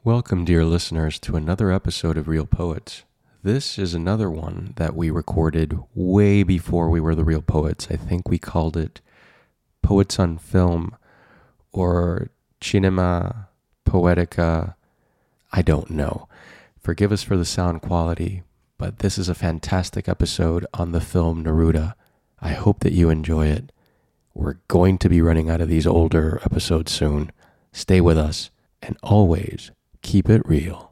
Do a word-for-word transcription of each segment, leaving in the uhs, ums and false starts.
Welcome, dear listeners, to another episode of Real Poets. This is another one that we recorded way before we were the Real Poets. I think we called it Poets on Film or Cinema Poetica. I don't know. Forgive us for the sound quality, but this is a fantastic episode on the film Neruda. I hope that you enjoy it. We're going to be running out of these older episodes soon. Stay with us, and always keep it real.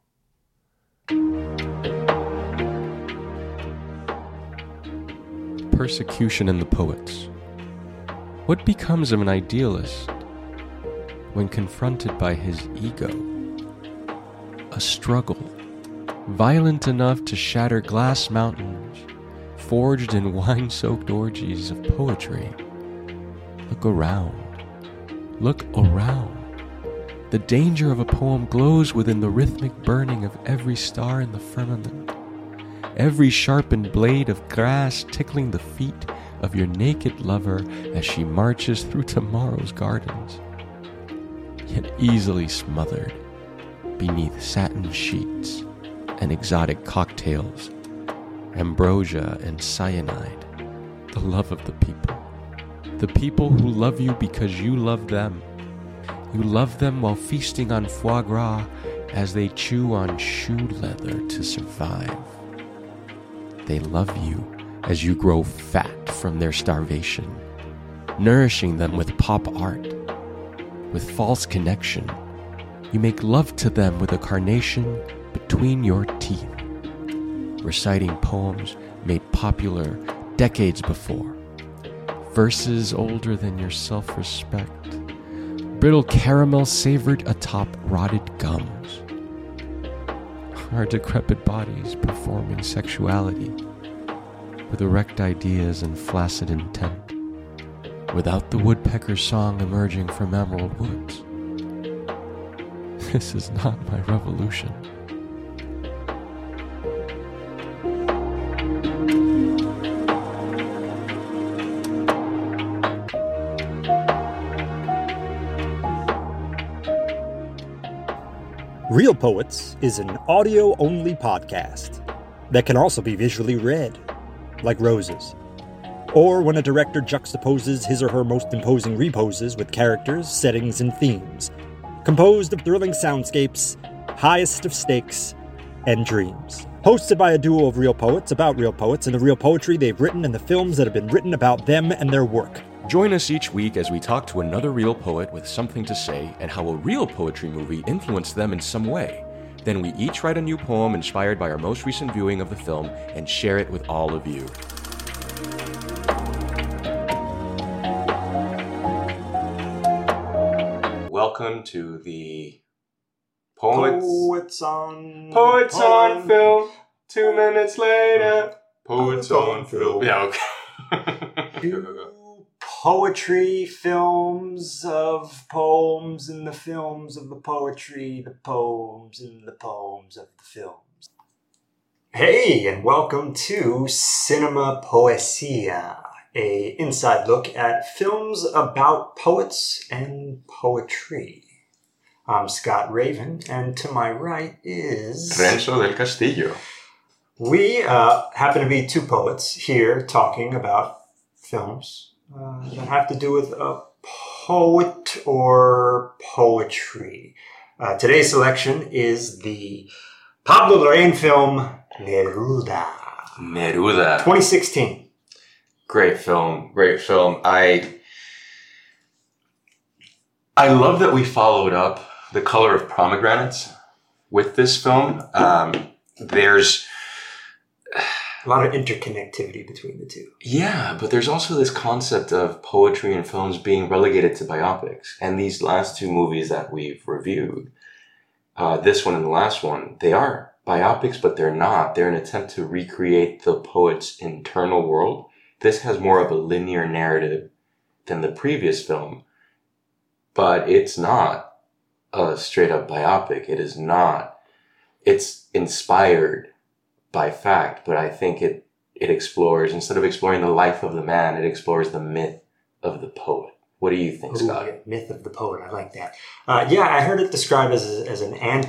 Persecution in the Poets. What becomes of an idealist when confronted by his ego? A struggle, violent enough to shatter glass mountains, forged in wine-soaked orgies of poetry. Look around. Look around. The danger of a poem glows within the rhythmic burning of every star in the firmament. Every sharpened blade of grass tickling the feet of your naked lover as she marches through tomorrow's gardens. Yet easily smothered beneath satin sheets and exotic cocktails, ambrosia and cyanide, the love of the people. The people who love you because you love them. You love them while feasting on foie gras as they chew on shoe leather to survive. They love you as you grow fat from their starvation, nourishing them with pop art, with false connection. You make love to them with a carnation between your teeth, reciting poems made popular decades before, verses older than your self-respect, brittle caramel savored atop rotted gums, our decrepit bodies performing sexuality with erect ideas and flaccid intent, without the woodpecker's song emerging from emerald woods. This is not my revolution. Real Poets is an audio-only podcast that can also be visually read, like roses. Or when a director juxtaposes his or her most imposing reposes with characters, settings, and themes, composed of thrilling soundscapes, highest of stakes, and dreams. Hosted by a duo of real poets about real poets and the real poetry they've written and the films that have been written about them and their work. Join us each week as we talk to another real poet with something to say and how a real poetry movie influenced them in some way. Then we each write a new poem inspired by our most recent viewing of the film and share it with all of you. Welcome to the Poets, Poets on Poets on on- Film. Two minutes later. Poets on Film. Yeah, okay. Go, go, go. Poetry films of poems and the films of the poetry, the poems and the poems of the films. Hey, and welcome to Cinema Poesia, a inside look at films about poets and poetry. I'm Scott Raven, and to my right is... Renzo del Castillo. We uh, happen to be two poets here talking about films uh, that have to do with a poet or poetry. Uh, today's selection is the Pablo Larraín film Neruda, Neruda. twenty sixteen. Great film. Great film. I I love that we followed up The Color of Pomegranates with this film. Um, there's A lot of interconnectivity between the two. Yeah, but there's also this concept of poetry and films being relegated to biopics. And these last two movies that we've reviewed, uh, this one and the last one, they are biopics, but they're not. They're an attempt to recreate the poet's internal world. This has more of a linear narrative than the previous film, but it's not a straight-up biopic. It is not. It's inspired by fact, but I think it it explores, instead of exploring the life of the man, it explores the myth of the poet. What do you think, Ooh, Scott? yeah, myth of the poet. I like that. Uh, yeah, I heard it described as, a, as an anti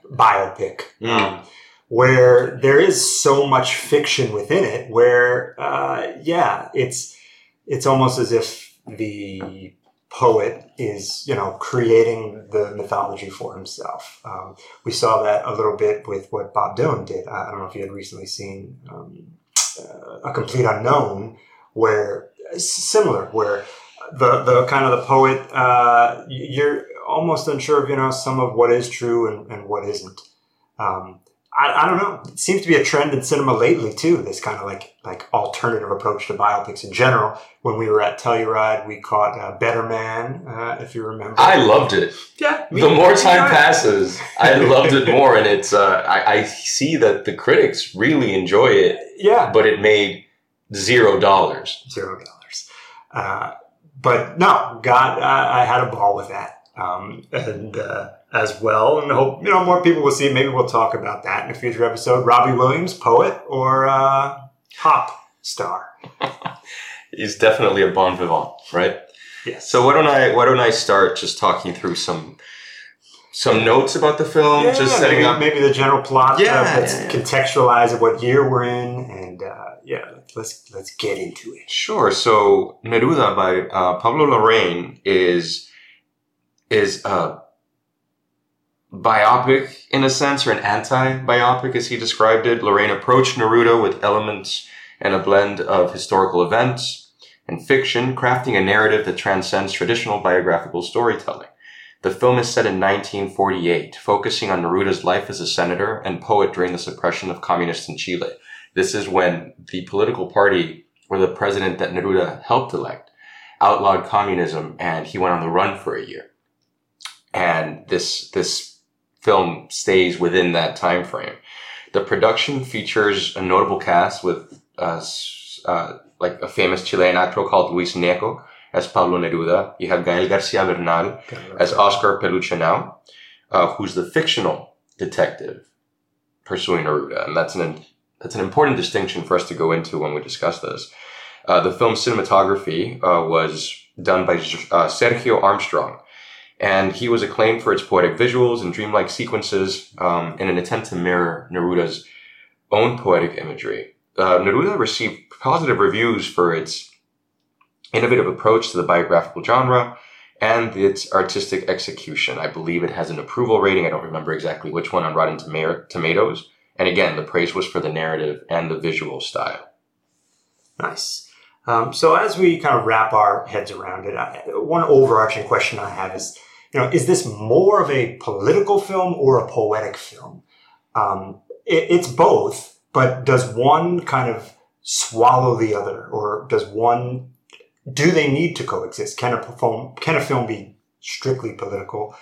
biopic, Mm. um, where there is so much fiction within it. Where, uh, yeah, it's it's almost as if the poet is, you know, creating the mythology for himself. Um, we saw that a little bit with what Bob Dylan did. I don't know if you had recently seen um, uh, A Complete Unknown, where similar, where the the kind of the poet, uh, you're almost unsure of, you know, some of what is true and, and what isn't. Um, I, I don't know. It seems to be a trend in cinema lately too. This kind of like like alternative approach to biopics in general. When we were at Telluride, we caught uh, Better Man, uh, if you remember. I loved it. Yeah. The more time passes, I loved it more, and it's. Uh, I, I see that the critics really enjoy it. Yeah. But it made zero dollars. Zero dollars. Uh, but no, God, I, I had a ball with that, um, and uh, as well, and hope you know more people will see it. Maybe we'll talk about that in a future episode. Robbie Williams, poet or uh, pop star? He's definitely a bon vivant, right? Yes. So why don't I why don't I start just talking through some some notes about the film, yeah, just setting maybe, up maybe the general plot. Yeah, uh, let's yeah, yeah. contextualize what year we're in, and uh, yeah, let's let's get into it. Sure. So Neruda by uh, Pablo Larraín is is a biopic in a sense, or an anti-biopic as he described it. Larraín approached Neruda with elements and a blend of historical events and fiction, crafting a narrative that transcends traditional biographical storytelling. The film is set in nineteen forty-eight, focusing on Neruda's life as a senator and poet during the suppression of communists in Chile. This is when the political party, or the president that Neruda helped elect, outlawed communism, and he went on the run for a year. And this this film stays within that time frame. The production features a notable cast with uh, uh, like a famous Chilean actor called Luis Gnecco as Pablo Neruda. You have Gael Garcia Bernal as Oscar Peluchenau, uh, who's the fictional detective pursuing Neruda. And that's an that's an important distinction for us to go into when we discuss this. Uh, the film's cinematography uh, was done by uh, Sergio Armstrong, and he was acclaimed for its poetic visuals and dreamlike sequences um, in an attempt to mirror Neruda's own poetic imagery. Uh, Neruda received positive reviews for its innovative approach to the biographical genre and its artistic execution. I believe it has an approval rating. I don't remember exactly which one on Rotten Tomatoes. And again, the praise was for the narrative and the visual style. Nice. Um, so as we kind of wrap our heads around it, I, one overarching question I have is, you know, is this more of a political film or a poetic film? Um, it, it's both, but does one kind of swallow the other, or does one, do they need to coexist? Can a film, can a film be strictly political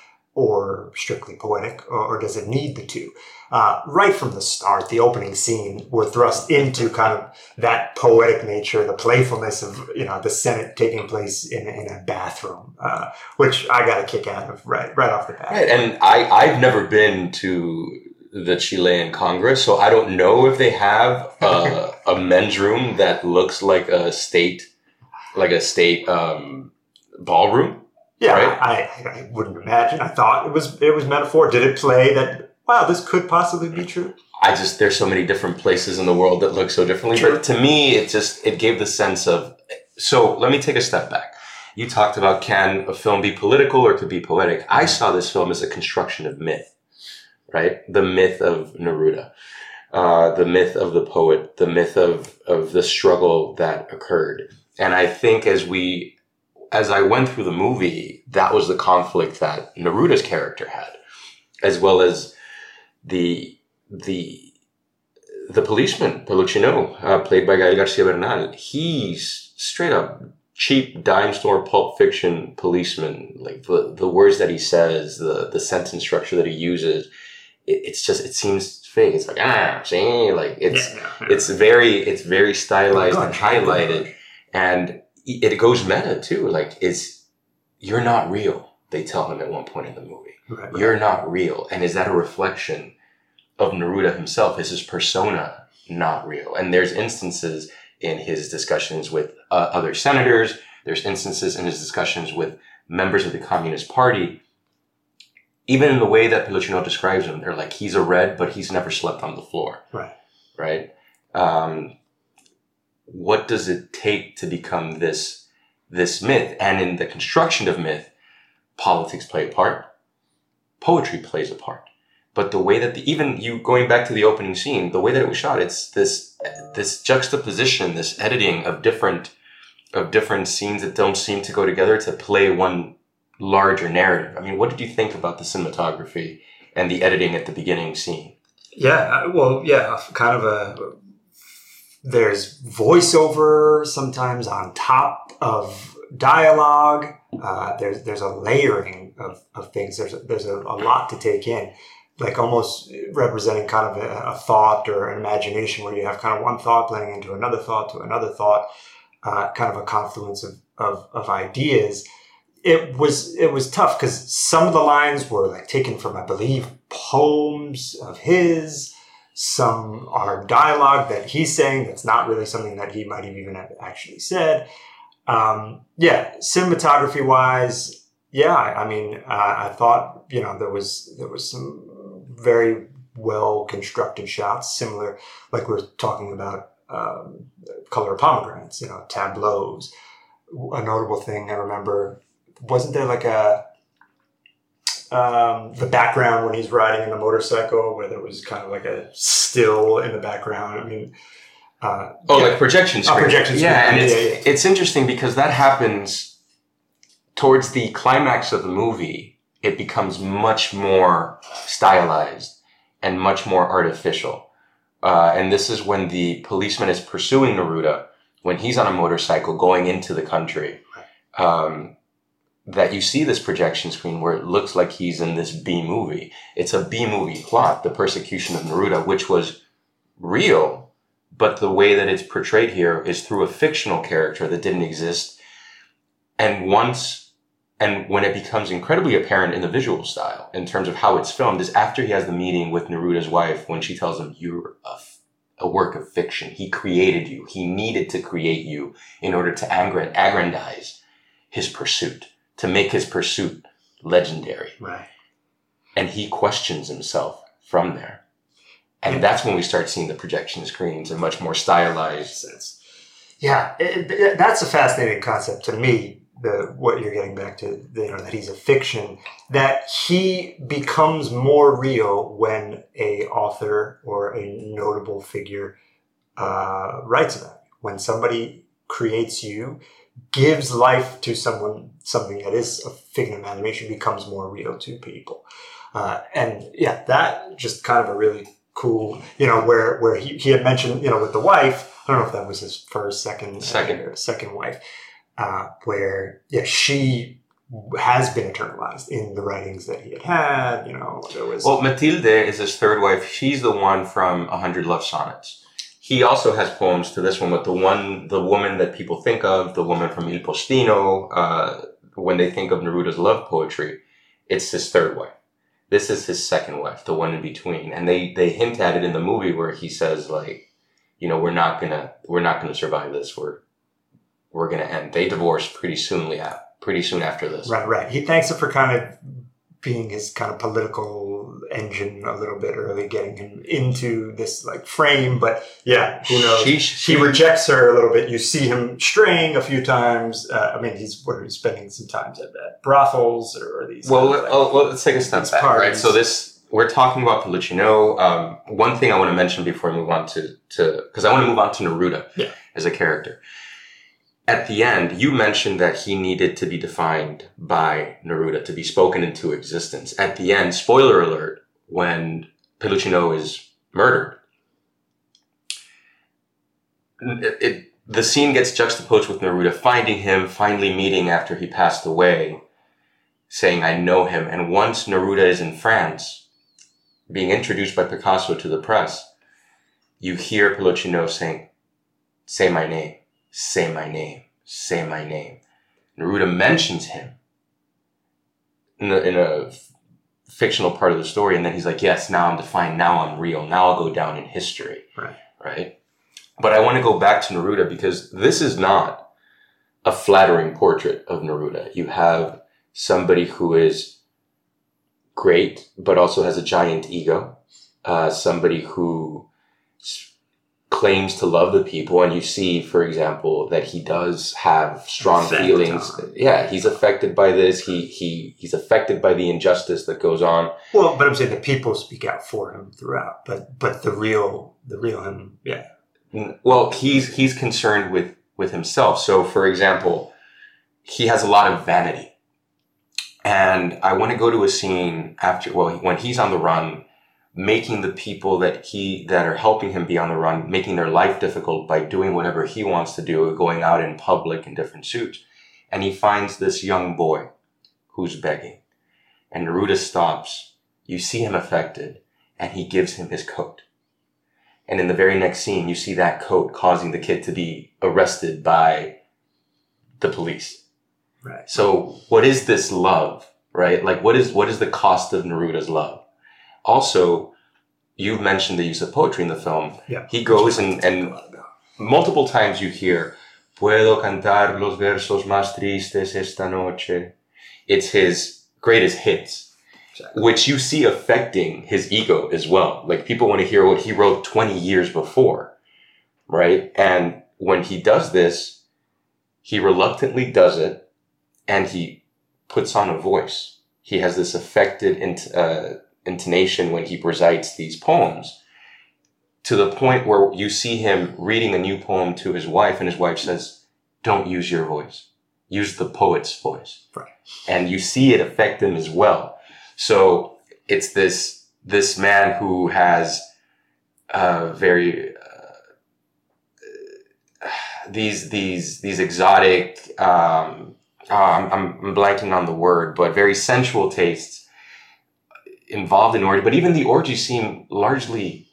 or strictly poetic, or, or does it need the two? Uh, right from the start, the opening scene, we're thrust into kind of that poetic nature, the playfulness of, you know, the Senate taking place in, in a bathroom, uh, which I got a kick out of right right off the bat. Right, and I, I've never been to the Chilean Congress, so I don't know if they have a, a men's room that looks like a state, like a state um, ballroom. Yeah, right? I, I wouldn't imagine. I thought it was it was metaphor. Did it play that, wow, this could possibly be true? I just, there's so many different places in the world that look so differently. True. But to me, it just, it gave the sense of, so let me take a step back. You talked about, can a film be political or could be poetic? I saw this film as a construction of myth, right? The myth of Neruda, uh, the myth of the poet, the myth of, of the struggle that occurred. And I think as we, as I went through the movie, that was the conflict that Neruda's character had, as well as the the the policeman, Peluchenau, uh, played by Gael Garcia Bernal. He's straight up cheap dime store pulp fiction policeman. Like the, the words that he says, the, the sentence structure that he uses, it, it's just, it seems fake. It's like, ah, see, like it's, Yeah, yeah, yeah. it's very, it's very stylized Oh, and gosh. highlighted. And it goes meta too. Like, it's, you're not real, they tell him at one point in the movie. Right, right. You're not real. And is that a reflection of Neruda himself? Is his persona not real? And there's instances in his discussions with uh, other senators. There's instances in his discussions with members of the Communist Party even in the way that Peluchino describes him, they're like, he's a red, but he's never slept on the floor. Right. Right? Um, what does it take to become this, this myth? And in the construction of myth, politics play a part. Poetry plays a part. But the way that the, even you going back to the opening scene, the way that it was shot, it's this, this juxtaposition, this editing of different, of different scenes that don't seem to go together to play one larger narrative. I mean, what did you think about the cinematography and the editing at the beginning scene? Yeah, well, yeah, kind of a, there's voiceover sometimes on top of dialogue. Uh, there's, there's a layering of, of things. There's, there's a, a lot to take in. Like almost representing kind of a, a thought or an imagination where you have kind of one thought blending into another thought to another thought, uh, kind of a confluence of, of, of ideas. It was, it was tough because some of the lines were like taken from, I believe, poems of his. Some are dialogue that he's saying that's not really something that he might have even have actually said. Um, yeah, cinematography wise, yeah, I, I mean, uh, I thought, you know, there was, there was some very well constructed shots, similar, like we we're talking about, um, Color of Pomegranates, you know, tableaus. A notable thing I remember, wasn't there like a, um, the background when he's riding in the motorcycle where there was kind of like a still in the background? I mean, uh, oh, yeah. like projection screen. Oh, projection screen. Yeah, and yeah, it's, yeah, yeah. it's interesting because that happens towards the climax of the movie. It becomes much more stylized and much more artificial. Uh, and this is when the policeman is pursuing Neruda, when he's on a motorcycle going into the country, um, that you see this projection screen where it looks like he's in this B movie. It's a B movie plot, the persecution of Neruda, which was real, but the way that it's portrayed here is through a fictional character that didn't exist. And once, and when it becomes incredibly apparent in the visual style, in terms of how it's filmed, is after he has the meeting with Neruda's wife, when she tells him, you're a, a work of fiction. He created you. He needed to create you in order to aggrandize his pursuit, to make his pursuit legendary. Right. And he questions himself from there. And yeah. That's when we start seeing the projection screens and much more stylized sense. Yeah, it, it, that's a fascinating concept to me. The what you're getting back to, you know, that he's a fiction, that he becomes more real when a author or a notable figure uh, writes about it. When somebody creates you, gives life to someone, something that is a figment of imagination becomes more real to people. Uh, and yeah, that just kind of a really cool, you know, where, where he, he had mentioned, you know, with the wife, I don't know if that was his first, second, second, uh, second wife, uh, where, yeah, she has been eternalized in the writings that he had had, you know, there was... Well, Matilde is his third wife. She's the one from A Hundred Love Sonnets. He also has poems to this one, but the one, the woman that people think of, the woman from Il Postino, uh, when they think of Neruda's love poetry, it's his third wife. This is his second wife, the one in between. And they, they hint at it in the movie where he says, like, you know, we're not gonna, we're not gonna survive this. We're, we're gonna end. They divorce pretty soonly, pretty soon after this. Right, right. He thanks her for kind of being his kind of political engine a little bit early, getting him into this like frame. But yeah, who knows? She, she, he rejects her a little bit. You see him straying a few times. Uh, I mean, he's what are he spending some time at, at brothels or, or these? Well, kind of, like, well, well, let's take a step back, parties. Right? So this, we're talking about Peluchino. Um, one thing I want to mention before we move on to, to, cause I want to move on to Neruda yeah. as a character. At the end, you mentioned that he needed to be defined by Neruda, to be spoken into existence. At the end, spoiler alert, when Peluchino is murdered, it, it, the scene gets juxtaposed with Neruda finding him, finally meeting after he passed away, saying, I know him. And once Neruda is in France, being introduced by Picasso to the press, you hear Peluchino saying, say my name. Say my name. Say my name. Neruda mentions him in a, in a f- fictional part of the story, and then he's like, yes, now I'm defined, now I'm real, now I'll go down in history. Right. Right? But I want to go back to Neruda because this is not a flattering portrait of Neruda. You have somebody who is great, but also has a giant ego. Uh, somebody who s- claims to love the people, and you see, for example, that he does have strong Effect feelings. on. Yeah, he's affected by this. He he he's affected by the injustice that goes on. Well, but I'm saying the people speak out for him throughout, but but the real the real him, yeah. N- Well, he's he's concerned with with himself. So, for example, he has a lot of vanity, and I want to go to a scene after. Well, when he's on the run, making the people that he that are helping him be on the run, making their life difficult by doing whatever he wants to do, going out in public in different suits. And he finds this young boy who's begging. And Neruda stops. You see him affected, and he gives him his coat. And in the very next scene, you see that coat causing the kid to be arrested by the police. Right. So what is this love, right? Like, what is what is the cost of Neruda's love? Also, you've mentioned the use of poetry in the film. Yeah. He goes and, and multiple times you hear, Puedo cantar los versos más tristes esta noche. It's his greatest hits, Exactly. which you see affecting his ego as well. Like, people want to hear what he wrote twenty years before, right? And when he does this, he reluctantly does it, and he puts on a voice. He has this affected int- uh, intonation when he recites these poems, to the point where you see him reading a new poem to his wife, and his wife says, don't use your voice. Use the poet's voice. Right. And you see it affect him as well. So it's this this man who has uh, very uh, these these these exotic um, uh, I'm, I'm blanking on the word, but very sensual tastes involved in orgy. But even the orgies seem largely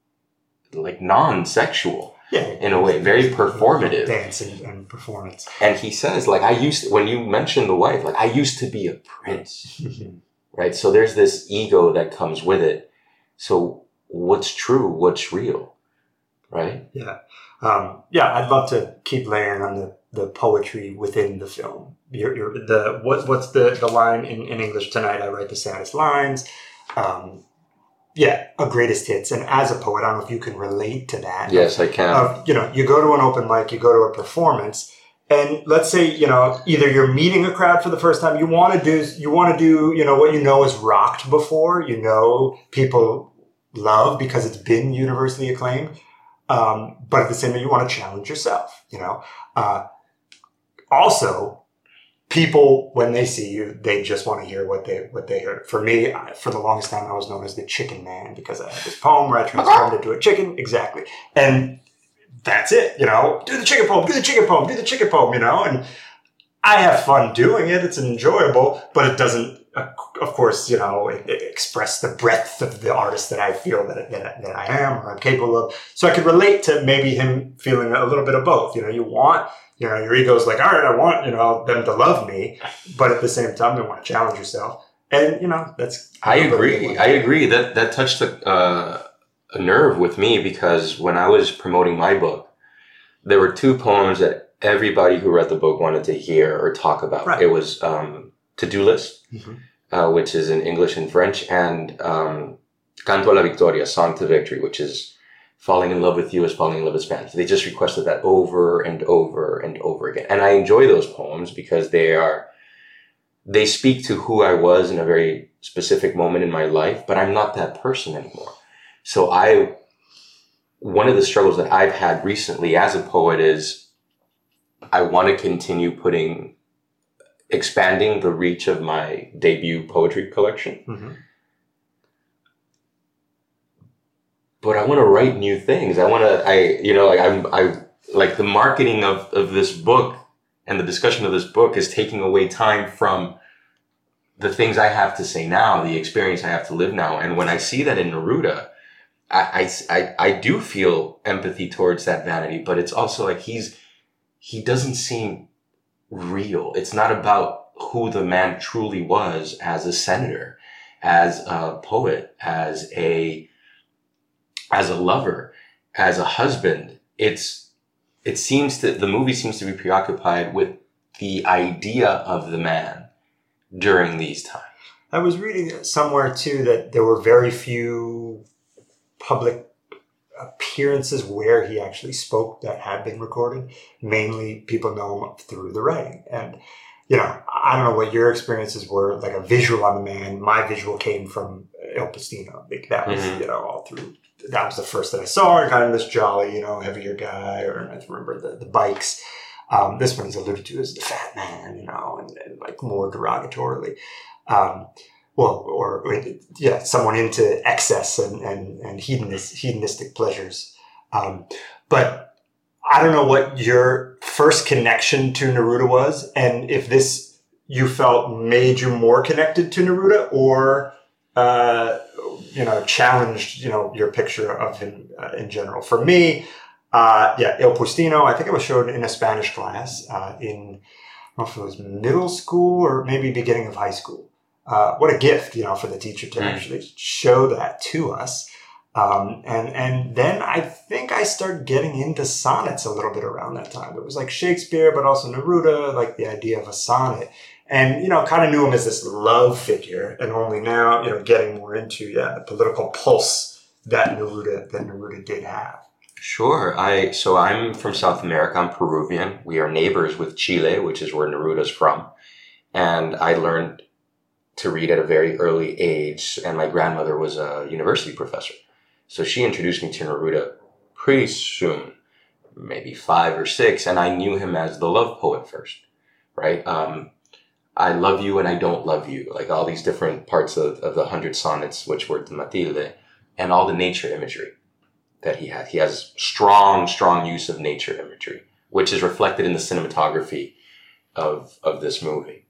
like non-sexual. Yeah. In a way, very performative. Dance and, and performance. And he says, like, I used to, when you mentioned the wife, like, I used to be a prince, right? So there's this ego that comes with it. So what's true? What's real? Right? Yeah. Um, yeah, I'd love to keep layering on the, the poetry within the film. You're, you're, the what what's the, the line in, in English tonight? I write the saddest lines. Um, yeah, a greatest hits. And as a poet, I don't know if you can relate to that. Yes, I can. Of, you know, you go to an open mic, you go to a performance, and let's say, you know, either you're meeting a crowd for the first time, you want to do, you want to do, you know, what you know is rocked before, you know, people love because it's been universally acclaimed. Um, but at the same time, you want to challenge yourself, you know. Uh, also, people, when they see you, they just want to hear what they what they heard. For me, I, for the longest time, I was known as the Chicken Man because I had this poem where I transformed into a chicken. Exactly. And that's it, you know. Do the chicken poem, do the chicken poem, do the chicken poem, you know. And I have fun doing it. It's enjoyable, but it doesn't, uh, of course, you know, it, it express the breadth of the artist that I feel that, that, that I am or I'm capable of. So I could relate to maybe him feeling a little bit of both. You know, you want... You know, your ego's like, all right, I want, you know, them to love me. But at the same time, you want to challenge yourself. And, you know, that's... I agree. I agree. That that touched a, uh, a nerve with me, because when I was promoting my book, there were two poems that everybody who read the book wanted to hear or talk about. Right. It was um, To-Do List, Mm-hmm. uh, which is in English and French, and um, Canto a la Victoria, Song to Victory, which is falling in love with you is falling in love with Spanish. They just requested that over and over and over again. And I enjoy those poems because they are, they speak to who I was in a very specific moment in my life, but I'm not that person anymore. So I, one of the struggles that I've had recently as a poet is I want to continue putting, expanding the reach of my debut poetry collection. Mm-hmm. But I want to write new things. I want to, I, you know, like I'm, I, like the marketing of, of this book and the discussion of this book is taking away time from the things I have to say now, the experience I have to live now. And when I see that in Neruda, I, I, I, I do feel empathy towards that vanity, but it's also like he's, he doesn't seem real. It's not about who the man truly was as a senator, as a poet, as a, as a lover, as a husband. It's, it seems to, the movie seems to be preoccupied with the idea of the man during these times. I was reading somewhere too that there were very few public appearances where he actually spoke that had been recorded. Mainly people know him through the writing. And, you know, I don't know what your experiences were, like a visual on the man. My visual came from Il Postino. Like that was, mm-hmm. you know, all through, that was the first that I saw, kind of this jolly, you know, heavier guy, or I remember the, the bikes. Um, this one is alluded to as the fat man, you know, and, and like more derogatorily. Um, Well, or, or yeah, someone into excess and, and, and hedonist, hedonistic pleasures. Um, but I don't know what your first connection to Neruda was, and if this you felt made you more connected to Neruda, or uh, you know, challenged, you know, your picture of him uh, in general. For me, uh, yeah, Il Postino. I think it was shown in a Spanish class uh, in I don't know if it was middle school or maybe beginning of high school. Uh, what a gift, you know, for the teacher to actually show that to us. Um, and, and then I think I started getting into sonnets a little bit around that time. It was like Shakespeare, but also Neruda, like the idea of a sonnet. And, you know, kind of knew him as this love figure, and only now, you know, getting more into, yeah, the political pulse that Neruda, that Neruda did have. Sure. I, so I'm from South America. I'm Peruvian. We are neighbors with Chile, which is where Neruda's from. And I learned to read at a very early age, and my grandmother was a university professor. So she introduced me to Neruda pretty soon, maybe five or six, and I knew him as the love poet first, right? Um, I love you and I don't love you, like all these different parts of, of the hundred sonnets, which were the Matilde, and all the nature imagery that he had. He has strong, strong use of nature imagery, which is reflected in the cinematography of, of this movie.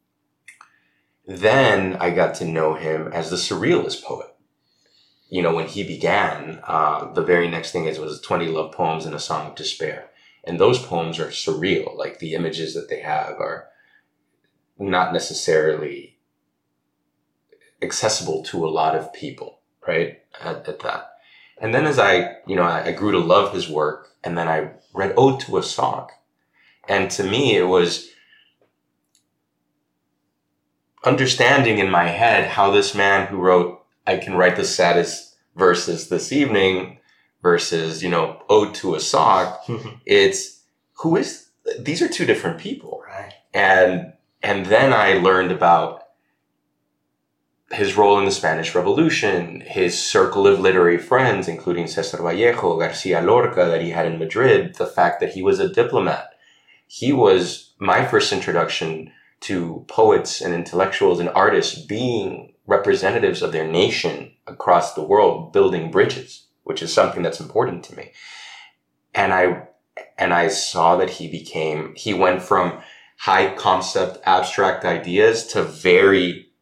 Then I got to know him as the surrealist poet. You know, when he began, uh, the very next thing is was twenty love poems and a song of despair. And those poems are surreal. Like the images that they have are not necessarily accessible to a lot of people, right? At, at that. And then as I, you know, I, I grew to love his work, and then I read Ode to a Song. And to me, it was understanding in my head how this man who wrote, I can write the saddest verses this evening versus, you know, Ode to a Song. It's, who is, these are two different people. Right. And, and then I learned about his role in the Spanish Revolution, his circle of literary friends, including Cesar Vallejo, Garcia Lorca that he had in Madrid, the fact that he was a diplomat. He was my first introduction to poets and intellectuals and artists being representatives of their nation across the world, building bridges, which is something that's important to me. And I, and I saw that he became, he went from high concept, abstract ideas to very,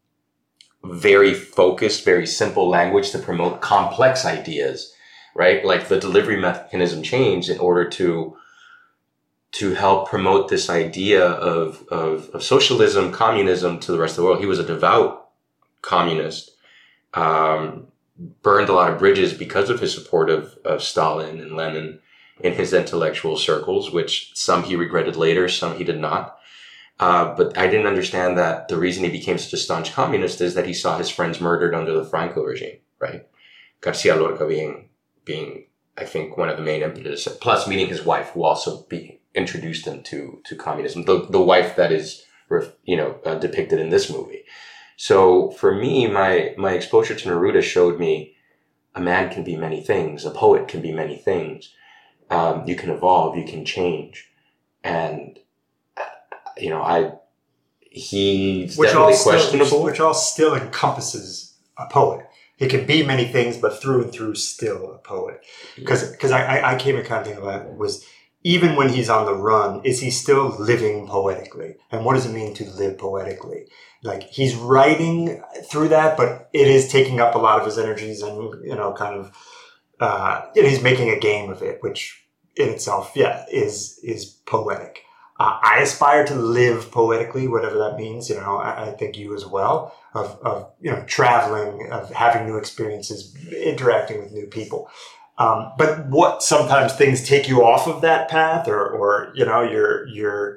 very focused, very simple language to promote complex ideas, right? Like the delivery mechanism changed in order to to help promote this idea of, of, of socialism, communism to the rest of the world. He was a devout communist, um, burned a lot of bridges because of his support of, of Stalin and Lenin in his intellectual circles, which some he regretted later, some he did not. Uh, but I didn't understand that the reason he became such a staunch communist is that he saw his friends murdered under the Franco regime, right? Garcia Lorca being, being, I think, one of the main impetus, plus meeting his wife, who also be, introduced him to, to communism, the, the wife that is, you know, uh, depicted in this movie. So for me, my, my exposure to Neruda showed me a man can be many things. A poet can be many things. Um, you can evolve, you can change. And, you know, I, he's which definitely all questionable. Still, which all still encompasses a poet. He can be many things, but through and through still a poet. Because, because I, I, I came to kind of think about it was, even when he's on the run, is he still living poetically? And what does it mean to live poetically? Like, he's writing through that, but it is taking up a lot of his energies and, you know, kind of, uh, you know, he's making a game of it, which in itself, yeah, is, is poetic. Uh, I aspire to live poetically, whatever that means. You know, I, I think you as well, of, of, you know, traveling, of having new experiences, interacting with new people. Um, but what sometimes things take you off of that path, or, or, you know, you're, you're,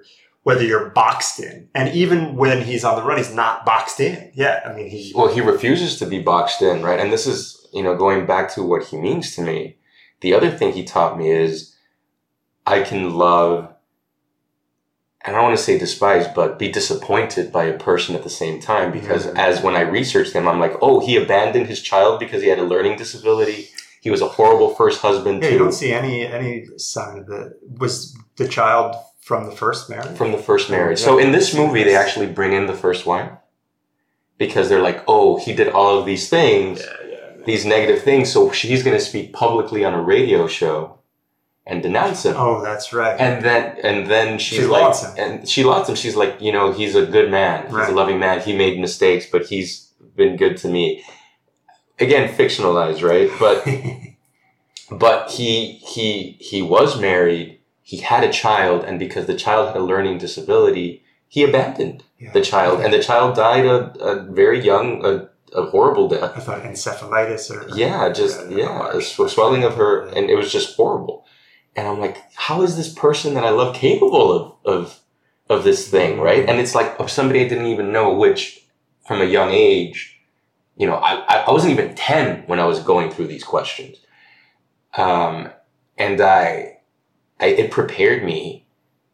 whether you're boxed in. And even when he's on the run, he's not boxed in. Yeah, I mean, he... Well, he refuses to be boxed in, right? And this is, you know, going back to what he means to me. The other thing he taught me is I can love, and I don't want to say despise, but be disappointed by a person at the same time. Because mm-hmm. as when I researched him, I'm like, oh, he abandoned his child because he had a learning disability. He was a horrible first husband. Yeah, too. You don't see any any sign of the... Was the child from the first marriage? From the first marriage. So in this movie, they actually bring in the first wife. Because they're like, oh, he did all of these things. Yeah. These negative things, so she's going to speak publicly on a radio show and denounce him. Oh, that's right. And then, and then she's she like, loves him. and she loves him. She's like, you know, he's a good man. He's right. a loving man. He made mistakes, but he's been good to me. Again, fictionalized, right? But, but he, he, he was married. He had a child, and because the child had a learning disability, he abandoned yeah. the child, and the child died a, a very young, a, a horrible death. I thought encephalitis or... Yeah, just, uh, yeah, a sw- swelling of her, and it was just horrible. And I'm like, how is this person that I love capable of, of, of this thing, right? And it's like of somebody I didn't even know, which from a young age, you know, I, I wasn't even ten when I was going through these questions. Um, and I, I, it prepared me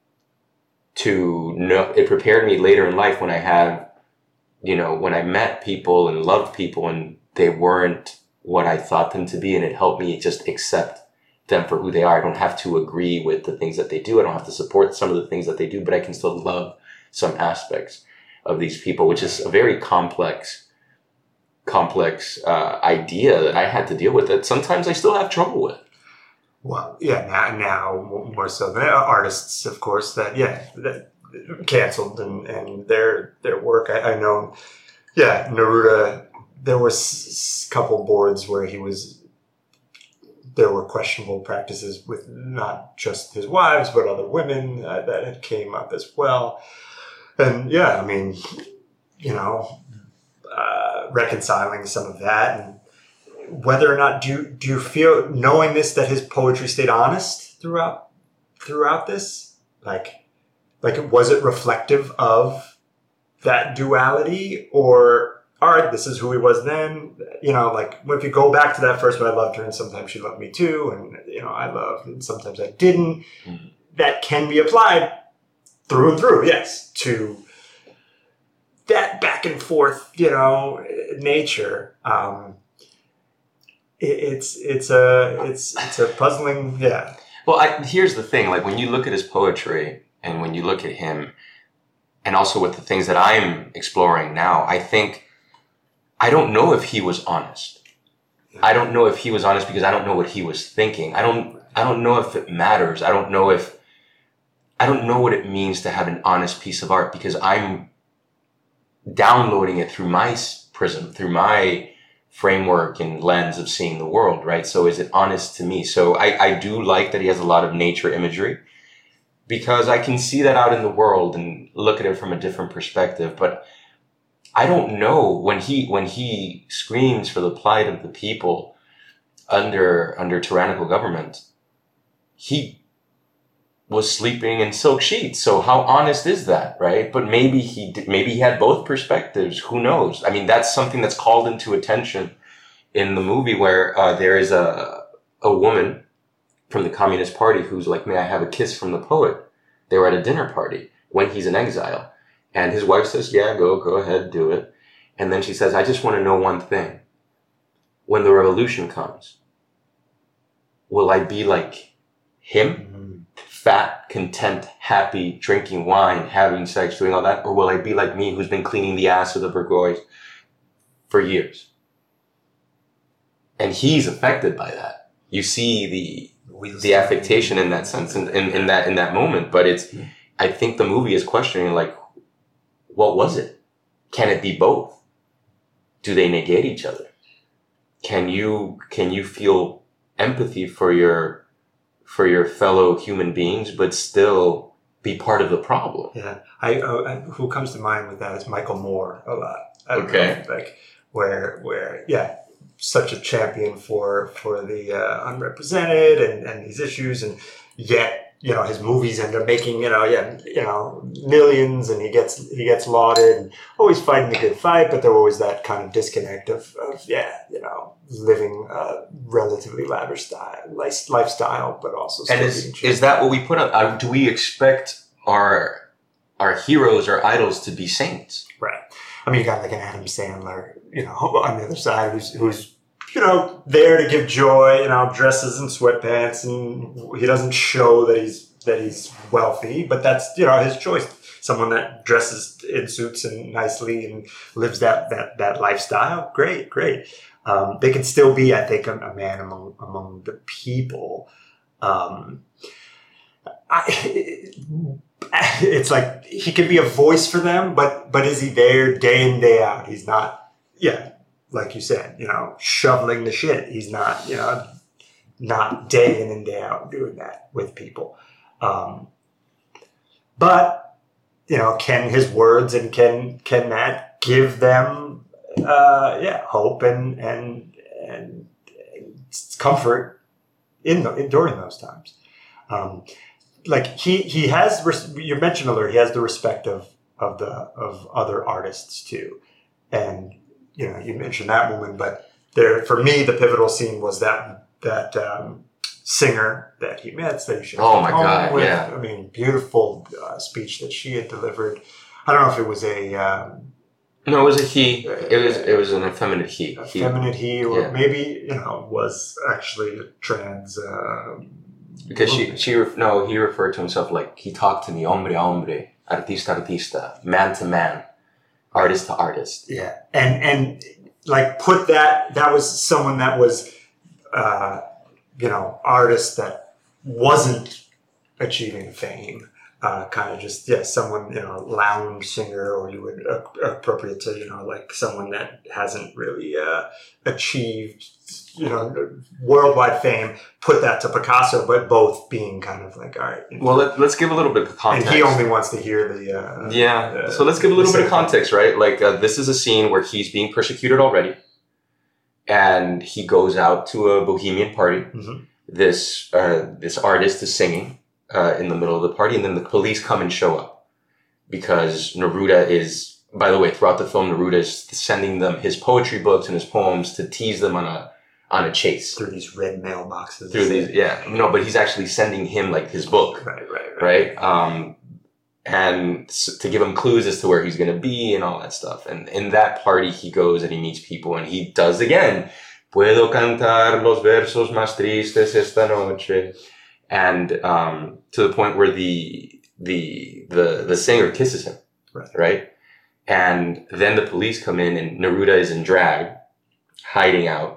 to know, it prepared me later in life when I have, you know, when I met people and loved people and they weren't what I thought them to be, and it helped me just accept them for who they are. I don't have to agree with the things that they do. I don't have to support some of the things that they do, but I can still love some aspects of these people, which is a very complex, complex uh, idea that I had to deal with that sometimes I still have trouble with. Well, yeah, now, now more so than artists, of course, that, yeah, that canceled and, and their their work. I, I know, yeah, Neruda, there was a couple boards where he was, there were questionable practices with not just his wives, but other women uh, that had came up as well. And yeah, I mean, you know, uh, reconciling some of that, and whether or not, do you, do you feel, knowing this, that his poetry stayed honest throughout, throughout this? Like, Like, was it reflective of that duality? Or, all right, this is who he was then? You know, like, if you go back to that first one, I loved her, and sometimes she loved me too, and, you know, I loved, and sometimes I didn't. Mm-hmm. That can be applied through and through, yes, to that back and forth, you know, nature. Um, it, it's it's a it's it's a puzzling, yeah. Well, I, here's the thing: like when you look at his poetry. And when you look at him, and also with the things that I'm exploring now, I think, I don't know if he was honest. I don't know if he was honest because I don't know what he was thinking. I don't, I don't know if it matters. I don't know if, I don't know what it means to have an honest piece of art because I'm downloading it through my prism, through my framework and lens of seeing the world, right? So is it honest to me? So I, I do like that he has a lot of nature imagery, because I can see that out in the world and look at it from a different perspective. But I don't know when he when he screams for the plight of the people under under tyrannical government, he was sleeping in silk sheets. So how honest is that, right? But maybe he did, maybe he had both perspectives. Who knows? I mean, that's something that's called into attention in the movie where uh, there is a a woman from the Communist Party who's like, may I have a kiss from the poet? They were at a dinner party when he's in exile. And his wife says, yeah, go, go ahead, do it. And then she says, I just want to know one thing. When the revolution comes, will I be like him? Mm-hmm. Fat, content, happy, drinking wine, having sex, doing all that? Or will I be like me who's been cleaning the ass of the bourgeois for years? And he's affected by that. You see the the affectation in that sense, in, in, in that in that moment. But it's, I think the movie is questioning, like, what was it? Can it be both? Do they negate each other? Can you can you feel empathy for your for your fellow human beings, but still be part of the problem? Yeah, I, I who comes to mind with that is Michael Moore a lot. I don't okay, know, like where where yeah. such a champion for for the uh, unrepresented and, and these issues, and yet you know, his movies end up making, you know, yeah, you know, millions, and he gets he gets lauded, and always fighting the good fight, but there always that kind of disconnect of, of yeah, you know, living a relatively lavish style, lifestyle, but also still and is, being cheap. Is that what we put up? Uh, do we expect our our heroes, our idols, to be saints? Right. I mean, you got like an Adam Sandler, you know, on the other side, who's who's you know, there to give joy, you know, dresses in sweatpants, and he doesn't show that he's that he's wealthy, but that's, you know, his choice. Someone that dresses in suits and nicely and lives that that that lifestyle, great, great. Um, they can still be, I think, a, a man among among the people. Um, I, it's like he can be a voice for them, but but is he there day in, day out? He's not. Yeah. Like you said, you know, shoveling the shit. He's not, you know, not day in and day out doing that with people. Um, but, you know, can his words and can can that give them, uh, yeah, hope and and and, and comfort in, the, in during those times? Um, like he he has, you mentioned earlier, he has the respect of of the of other artists too, and. You know, you mentioned that woman, but there, for me, the pivotal scene was that that um, singer that he met, that he should. Oh my God! With. Yeah, I mean, beautiful uh, speech that she had delivered. I don't know if it was a. Um, no, it was a he. It was it was an effeminate he. A he. Effeminate he, or Yeah. maybe you know was actually a trans. Um, because woman. she she ref- no he referred to himself like he talked to me hombre a hombre, artista artista, man to man. Artist to artist. Yeah. And, and like put that, that was someone that was, uh, you know, artist that wasn't achieving fame. Uh, kind of just, yeah, someone, you know, lounge singer, or you would uh, appropriate to, you know, like someone that hasn't really uh, achieved, you know, worldwide fame, put that to Picasso, but both being kind of like, all right. Well, let, let's give a little bit of context. And he only wants to hear the... Uh, yeah, uh, so let's give a little bit of context, right? Like, uh, this is a scene where he's being persecuted already, and he goes out to a bohemian party. Mm-hmm. This, uh, this artist is singing uh, in the middle of the party, and then the police come and show up. Because Neruda is, by the way, throughout the film, Neruda is sending them his poetry books and his poems to tease them on a on a chase. Through these red mailboxes. Through these, yeah. No, but he's actually sending him, like, his book. Right, right, right. Right? Um, and to give him clues as to where he's going to be and all that stuff. And in that party, he goes and he meets people, and he does again. Puedo cantar los versos más tristes esta noche. And um, to the point where the the the the singer kisses him. Right. Right? And then the police come in, and Neruda is in drag, hiding out.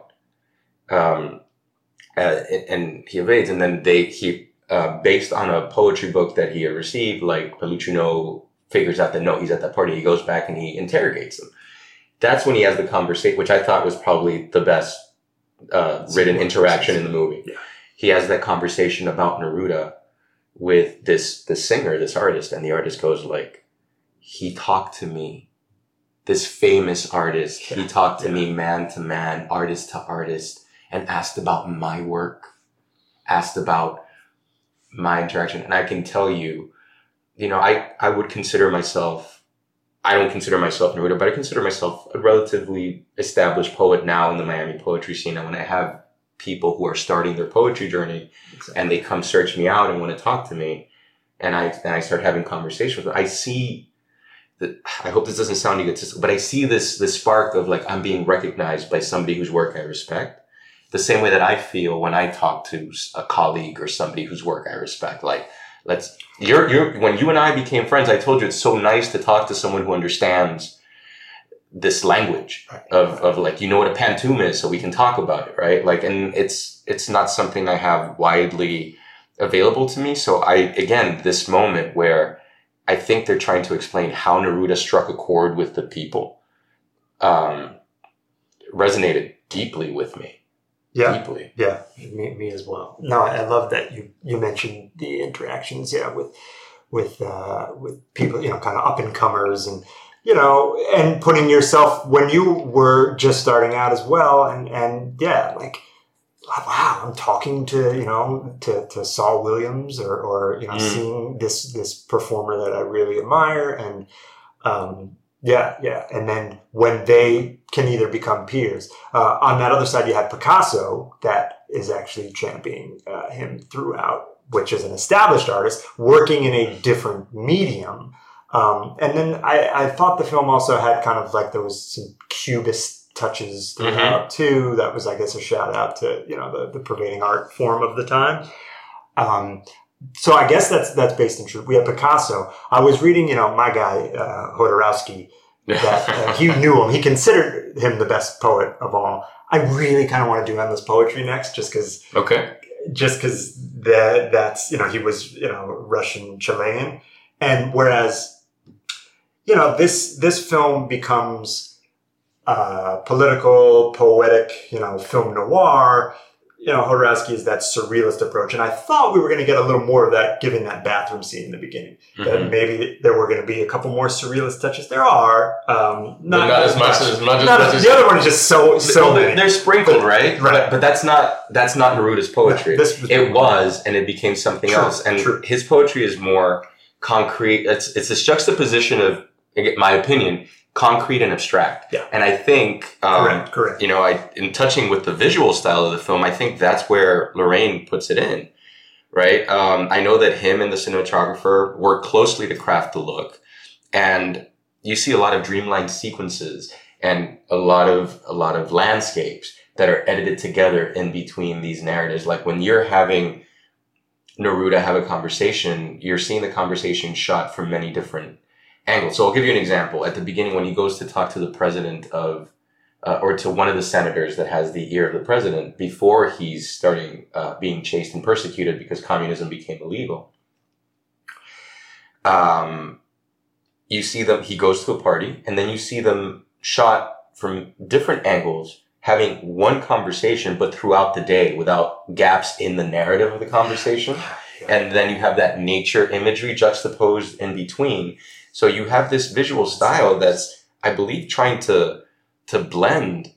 Um, uh, and he evades, and then they, he, uh, based on a poetry book that he had received, like, Peluchino figures out that no, he's at that party. He goes back and he interrogates them. That's when he has the conversation, which I thought was probably the best, uh, written interaction in the movie. Yeah. He has that conversation about Neruda with this, this singer, this artist, and the artist goes like, he talked to me, this famous artist, Yeah. he talked to Yeah. me man to man, artist to artist, and asked about my work, asked about my interaction. And I can tell you, you know, I, I would consider myself, I don't consider myself Neruda, but I consider myself a relatively established poet now in the Miami poetry scene. And when I have people who are starting their poetry journey, Exactly. and they come search me out and want to talk to me, and I, and I start having conversations with them, I see that, I hope this doesn't sound egotistical, but I see this, this spark of like, I'm being recognized by somebody whose work I respect. The same way that I feel when I talk to a colleague or somebody whose work I respect. Like, let's, you're, you're, when you and I became friends, I told you it's so nice to talk to someone who understands this language of, of like, you know what a pantoum is, so we can talk about it, right? Like, and it's, it's not something I have widely available to me. So I, again, this moment where I think they're trying to explain how Neruda struck a chord with the people, um, resonated deeply with me. Yeah. Deeply. Yeah. Me, me as well. No, I love that you, you mentioned the interactions, yeah, with, with, uh, with people, you know, kind of up and comers, and, you know, and putting yourself when you were just starting out as well. And, and yeah, like wow, I'm talking to, you know, to, to Saul Williams or, or you know, mm. seeing this, this performer that I really admire. And, um, yeah, yeah. And then when they can either become peers, uh, on that other side, you had Picasso that is actually championing uh, him throughout, which is an established artist working in a different medium. Um, and then I, I thought the film also had kind of like, there was some Cubist touches throughout mm-hmm. too. That was, I guess, a shout out to, you know, the, the prevailing art form of the time. Um, so I guess that's, that's based in truth. We have Picasso. I was reading, you know, my guy, uh, Hodorowski, that uh, he knew him. He considered him the best poet of all. I really kind of want to do endless poetry next, just because, okay. just because that, that's, you know, he was, you know, Russian Chilean. And whereas, you know, this, this film becomes, uh, political, poetic, you know, film noir. You know, Hodorowski is that surrealist approach. And I thought we were going to get a little more of that given that bathroom scene in the beginning. Mm-hmm. That maybe there were going to be a couple more surrealist touches. There are. Um, not, not as much as much as, not much as the other one is just so, so well, many. They're sprinkled, but, right? Right. But, but that's not, that's not Neruda's poetry. No, this was it was, and it became something true, else. And true. his poetry is more concrete. It's, it's this juxtaposition of, in my opinion, concrete and abstract. Yeah. And I think, um, correct, correct. you know, I, in touching with the visual style of the film, I think that's where Lorraine puts it in, right? Um, I know that him and the cinematographer work closely to craft the look, and you see a lot of dreamline sequences and a lot of, a lot of landscapes that are edited together in between these narratives. Like when you're having Neruda have a conversation, you're seeing the conversation shot from many different angles. So I'll give you an example. At the beginning, when he goes to talk to the president of, uh, or to one of the senators that has the ear of the president, before he's starting uh, being chased and persecuted because communism became illegal, um, you see them, he goes to a party, and then you see them shot from different angles, having one conversation, but throughout the day without gaps in the narrative of the conversation. And then you have that nature imagery juxtaposed in between. So you have this visual style that's, I believe, trying to to blend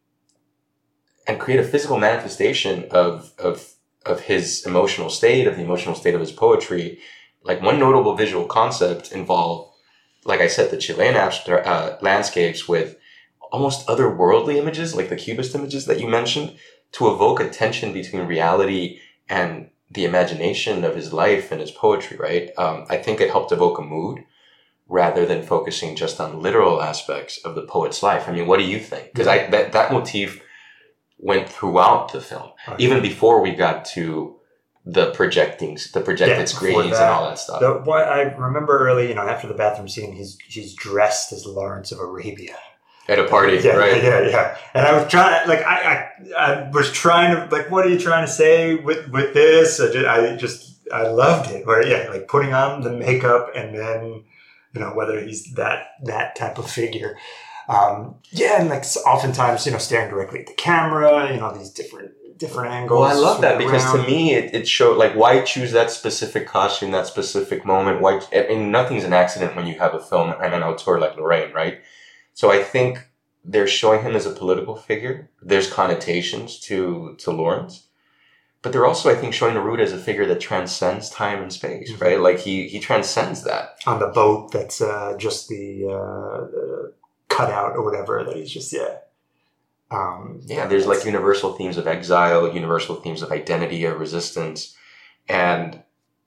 and create a physical manifestation of of of his emotional state, of the emotional state of his poetry. Like one notable visual concept involved, like I said, the Chilean abstract, uh, landscapes with almost otherworldly images, like the Cubist images that you mentioned, to evoke a tension between reality and the imagination of his life and his poetry, right? Um, I think it helped evoke a mood, rather than focusing just on literal aspects of the poet's life. I mean, what do you think? Because I that, that motif went throughout the film, okay. even before we got to the projecting, the projected yeah, screens that, and all that stuff. The, what I remember early, you know, after the bathroom scene, he's he's dressed as Lawrence of Arabia at a party, yeah, right? Yeah, yeah. And I was trying, like, I, I, I was trying to, like, what are you trying to say with with this? I just, I, just, I loved it. Where yeah, like putting on the makeup and then. You know, whether he's that, that type of figure. Um, yeah. And like oftentimes, you know, staring directly at the camera, you know, these different, different angles. Well, I love that because around. To me, it, it showed like, why choose that specific costume, that specific moment? Why, I mean, nothing's an accident when you have a film and an auteur like Lorraine, right? So I think they're showing him as a political figure. There's connotations to, to Lawrence. But they're also, I think, showing Neruda as a figure that transcends time and space, mm-hmm. right? Like he he transcends that. On the boat, that's uh, just the uh, cutout or whatever. That he's just yeah. Um, yeah, there's like universal themes of exile, universal themes of identity, of resistance, and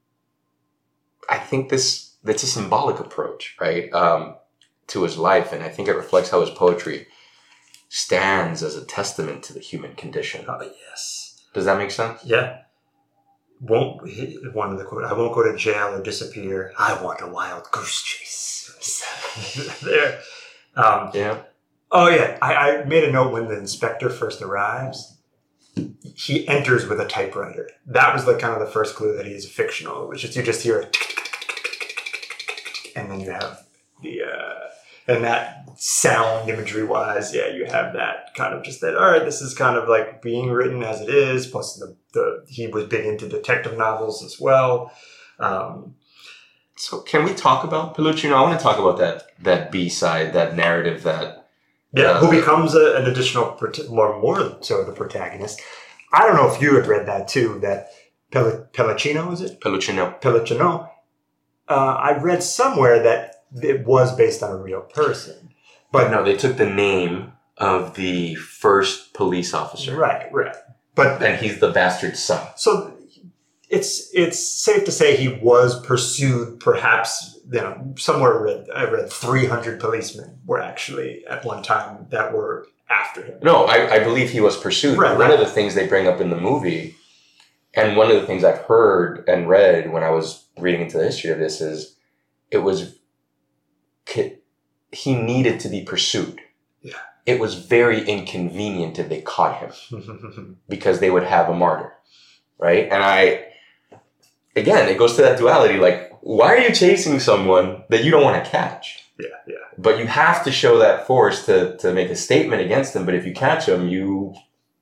I think this that's a symbolic approach, right, um, to his life, and I think it reflects how his poetry stands as a testament to the human condition. Oh yes. Does that make sense? Yeah. Won't one of the quote? I won't go to jail or disappear. I want a wild goose chase. there. Um, yeah. Oh yeah. I, I made a note when the inspector first arrives. He enters with a typewriter. That was like kind of the first clue that he is fictional. Which is you just hear a and then you have the uh, and that. Sound imagery wise, yeah, you have that kind of just that. All right, this is kind of like being written as it is. Plus, the, the he was big into detective novels as well. Um, so, can we talk about Pilucci? I want to talk about that that B side, that narrative, that yeah, uh, who becomes a, an additional more more so the protagonist. I don't know if you had read that too, that Pel- Pellicino, is it? Pellicino. Pellicino. Uh, I read somewhere that it was based on a real person. But no, they took the name of the first police officer. Right, right. But and he's the bastard son. So it's it's safe to say he was pursued, perhaps, you know, somewhere I read, I read three hundred policemen were actually at one time that were after him. No, I, I believe he was pursued. Right, one right. of the things they bring up in the movie, and one of the things I've heard and read when I was reading into the history of this is it was, he needed to be pursued. Yeah. It was very inconvenient if they caught him because they would have a martyr, right? And I, again, it goes to that duality, like, why are you chasing someone that you don't want to catch? Yeah, yeah. But you have to show that force to, to make a statement against them. But if you catch them, you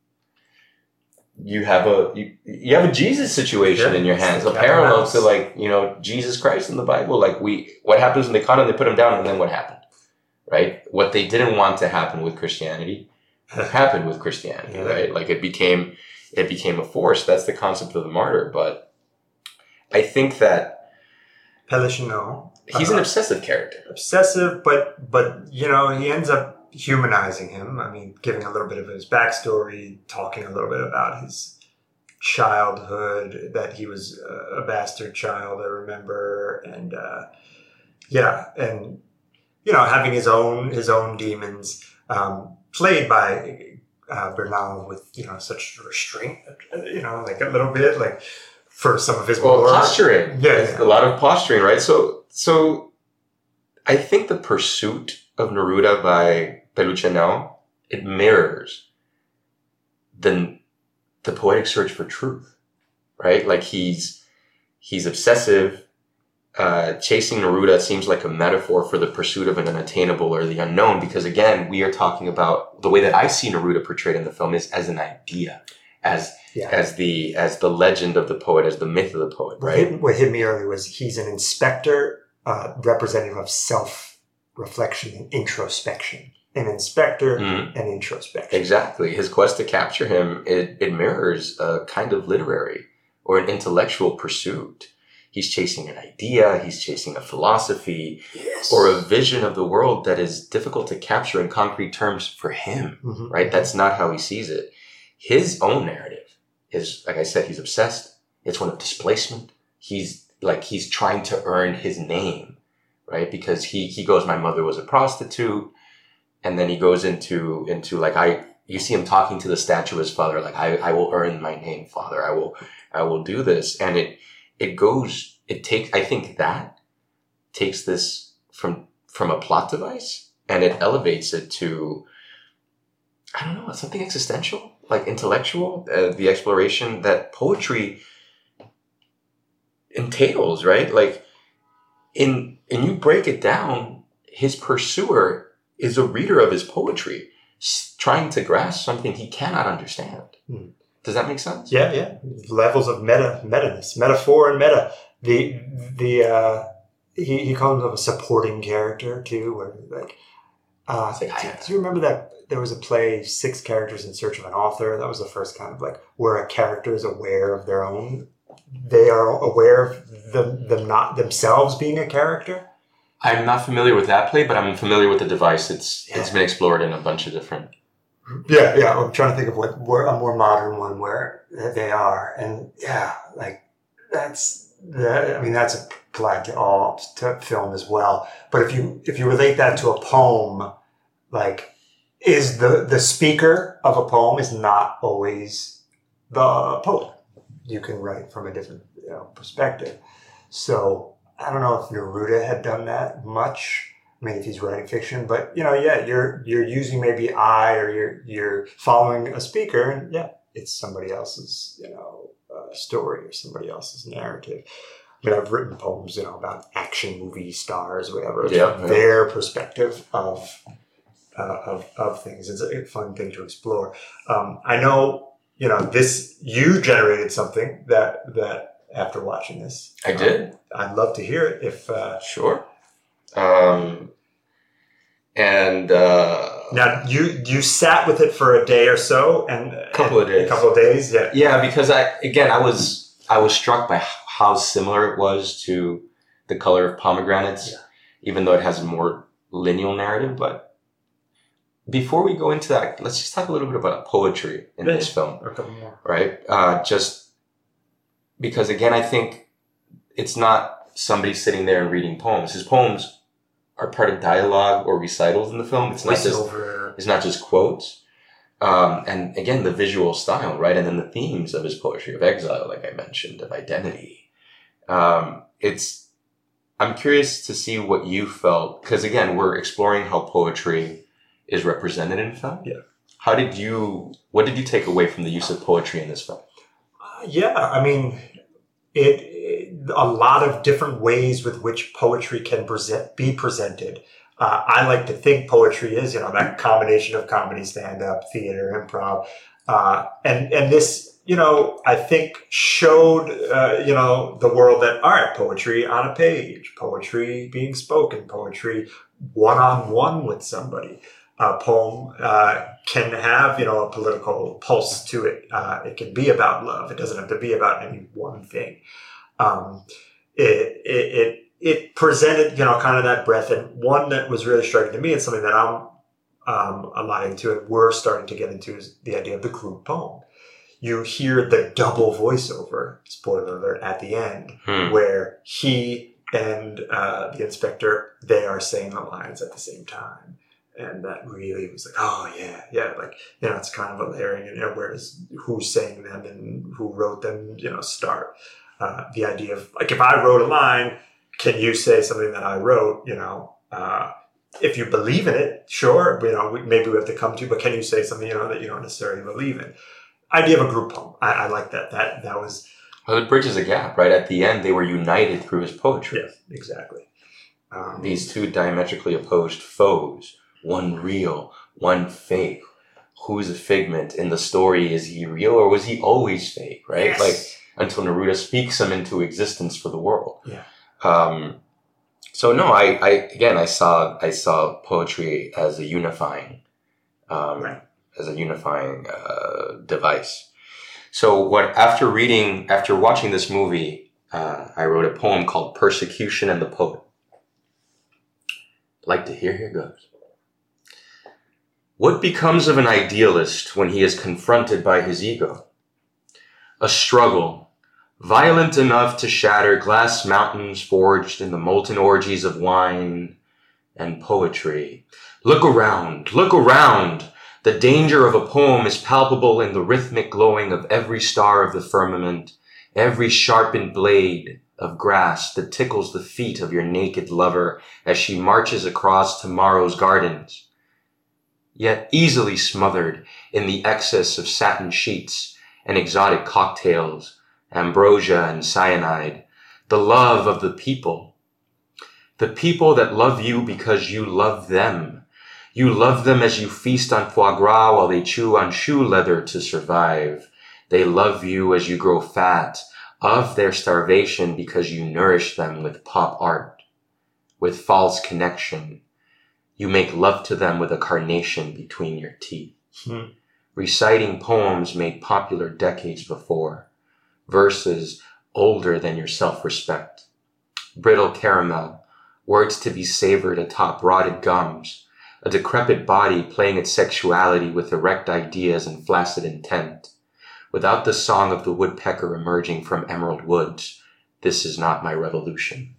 you have a you, you have a Jesus situation Yeah, in your hands, a it's parallel mouse. to, like, you know, Jesus Christ in the Bible. Like, we, what happens when they caught him? They put him down, and then what happened? Right? What they didn't want to happen with Christianity happened with Christianity, Yeah. right? Like, it became it became a force. That's the concept of the martyr. But I think that Pellicino. he's uh, an obsessive character. obsessive, but but you know, he ends up humanizing him. I mean, giving a little bit of his backstory, talking a little bit about his childhood, that he was a bastard child, I remember, and uh, yeah, and you know, having his own his own demons, um, played by uh, Bernal with, you know, such restraint, you know, like a little bit, like for some of his Well, more posturing. Yeah, It's yeah. a lot of posturing, right? So, so I think the pursuit of Neruda by Pellicino, it mirrors the the poetic search for truth, right? Like, he's he's obsessive. Uh, chasing Neruda seems like a metaphor for the pursuit of an unattainable or the unknown, because, again, we are talking about the way that I see Neruda portrayed in the film is as an idea, as Yeah. as the as the legend of the poet, as the myth of the poet, What right? hit, what hit me earlier was he's an inspector, uh, representative of self-reflection and introspection. An inspector Mhm. and introspection. Exactly. His quest to capture him, it, it mirrors a kind of literary or an intellectual pursuit. He's chasing an idea, he's chasing a philosophy, Yes. or a vision of the world that is difficult to capture in concrete terms for him, Mhm. right? That's not how he sees it. His own narrative is, like I said, he's obsessed. It's one of displacement. He's like, he's trying to earn his name, right? Because he, he goes, my mother was a prostitute. And then he goes into, into like, I, you see him talking to the statue of his father, like, I, I will earn my name, Father. I will, I will do this. And it, it goes, it takes, I think that takes this from, from a plot device, and it elevates it to, I don't know, something existential, like intellectual, uh, the exploration that poetry entails, right? Like, in, and you break it down, his pursuer is a reader of his poetry, s- trying to grasp something he cannot understand. Hmm. Does that make sense? Yeah, yeah. Levels of meta, meta-ness, metaphor and meta. The, the, uh, he, he calls him a supporting character too, where like, uh, It's like, do, I- do you remember that there was a play, Six Characters in Search of an Author? That was the first kind of like, where a character is aware of their own, they are aware of them, them not themselves being a character. I'm not familiar with that play, but I'm familiar with the device. It's it's Yeah. been explored in a bunch of different. Yeah, yeah. I'm trying to think of what where, a more modern one where they are, and yeah, like that's that. I mean, that's applied to all to film as well. But if you if you relate that to a poem, like, is the the speaker of a poem is not always the poet. You can write from a different, you know, perspective. So I don't know if Neruda had done that much. I mean, if he's writing fiction, but you know, yeah, you're you're using maybe I, or you're you're following a speaker, and yeah, it's somebody else's, you know, uh, story or somebody else's narrative. I mean, I've written poems, you know, about action movie stars, or whatever. It's Yeah, from yeah. their perspective of uh, of of things. It's a fun thing to explore. Um, I know, you know, this you generated something that that after watching this, I did. I'd love to hear it if. Uh, Sure. Um, And uh, now you you sat with it for a day or so, and a couple and of days. A couple of days, yeah. Yeah, because I again I was I was struck by how similar it was to The Color of Pomegranates, yeah. even though it has a more lineal narrative. But before we go into that, let's just talk a little bit about poetry in yeah, this film, or a couple more, right? Uh, just because again, I think it's not somebody sitting there and reading poems. His poems are part of dialogue or recitals in the film. It's not just over. It's not just quotes. Um, and again, the visual style, right? And then the themes of his poetry, of exile, like I mentioned, of identity. Um, it's, I'm curious to see what you felt, because again, we're exploring how poetry is represented in film. Yeah. How did you, what did you take away from the use of poetry in this film? Uh, yeah, I mean, it, a lot of different ways with which poetry can present, be presented. Uh, I like to think poetry is, you know, that combination of comedy, stand-up, theater, improv. Uh, and, and this, you know, I think showed, uh, you know, the world that, all right, poetry on a page, poetry being spoken, poetry one-on-one with somebody. A poem uh, can have, you know, a political pulse to it. Uh, it can be about love. It doesn't have to be about any one thing. Um, it, it, it, it presented, you know, kind of that breadth. And one that was really striking to me, and something that I'm, um, a lot into, and we're starting to get into, is the idea of the group poem. You hear the double voiceover, spoiler alert, at the end, hmm. where he and, uh, the inspector, they are saying the lines at the same time. And that really was like, oh yeah, yeah, like, you know, it's kind of a layering, you know, whereas who's saying them and who wrote them, you know, start. Uh, the idea of, like, if I wrote a line, can you say something that I wrote, you know, uh, if you believe in it, sure, you know, we, maybe we have to come to, but can you say something, you know, that you don't necessarily believe in? Idea of a group poem. I, I like that. That, that was. Well, it bridges a gap, right? At the end, they were united through his poetry. Yes, exactly. Um, These two diametrically opposed foes. One real, one fake. Who's a figment in the story? Is he real or was he always fake, right? Yes. Like, until Neruda speaks him into existence for the world. Yeah. Um, so no, I, I, again, I saw, I saw poetry as a unifying, um, right. as a unifying, uh, device. So what, after reading, after watching this movie, uh, I wrote a poem called Persecution and the Poet. Like to hear, here goes. What becomes of an idealist when he is confronted by his ego? A struggle, violent enough to shatter glass mountains forged in the molten orgies of wine and poetry. Look around, look around. The danger of a poem is palpable in the rhythmic glowing of every star of the firmament, every sharpened blade of grass that tickles the feet of your naked lover as she marches across tomorrow's gardens. Yet easily smothered in the excess of satin sheets and exotic cocktails, ambrosia and cyanide, the love of the people. The people that love you because you love them. You love them as you feast on foie gras while they chew on shoe leather to survive. They love you as you grow fat of their starvation because you nourish them with pop art, with false connection. You make love to them with a carnation between your teeth. Hmm. Reciting poems made popular decades before. Verses older than your self-respect. Brittle caramel. Words to be savored atop rotted gums. A decrepit body playing its sexuality with erect ideas and flaccid intent. Without the song of the woodpecker emerging from emerald woods, this is not my revolution.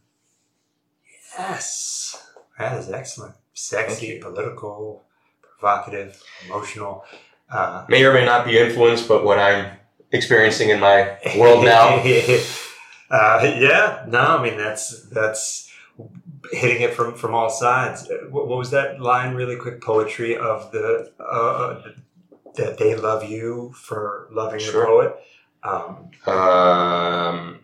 Yes. That is excellent. Sexy, political, provocative, emotional. Uh, may or may not be influenced, but what I'm experiencing in my world now. uh, yeah, no, I mean, that's that's hitting it from, from all sides. What, what was that line really quick? Poetry of the, uh, that they love you for loving sure. the poet. Um, um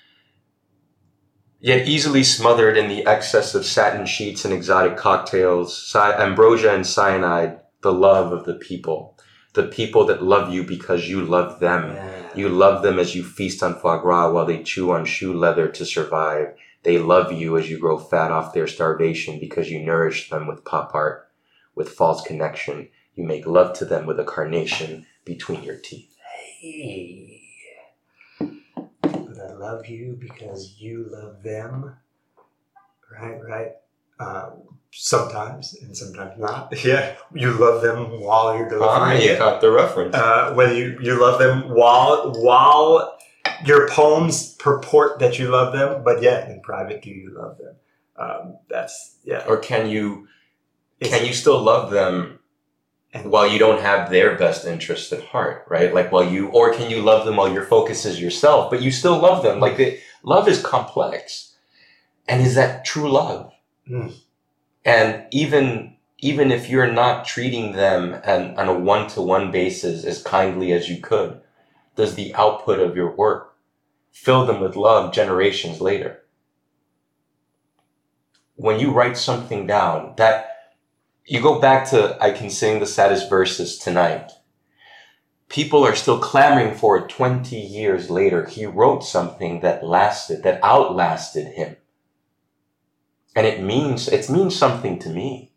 Yet easily smothered in the excess of satin sheets and exotic cocktails, ambrosia and cyanide, the love of the people. The people that love you because you love them. Yeah. You love them as you feast on foie gras while they chew on shoe leather to survive. They love you as you grow fat off their starvation because you nourish them with pop art, with false connection. You make love to them with a carnation between your teeth. Hey, but I love you because you love them. Right, right. Uh, sometimes and sometimes not. Yeah, you love them while you're delivering Ah, you it. got the reference. Uh, whether you, you love them while while your poems purport that you love them, but yet in private, do you love them? Um, that's yeah. Or can you It's- can you still love them and while you don't have their best interests at heart, right? Like while you, or can you love them while your focus is yourself, but you still love them? Like the, love is complex, and is that true love? Mm. And even even if you're not treating them on, on a one-to-one basis as kindly as you could, does the output of your work fill them with love generations later? When you write something down, that you go back to, I can sing the saddest verses tonight. People are still clamoring for it twenty years later. He wrote something that lasted, that outlasted him. And it means, it means something to me.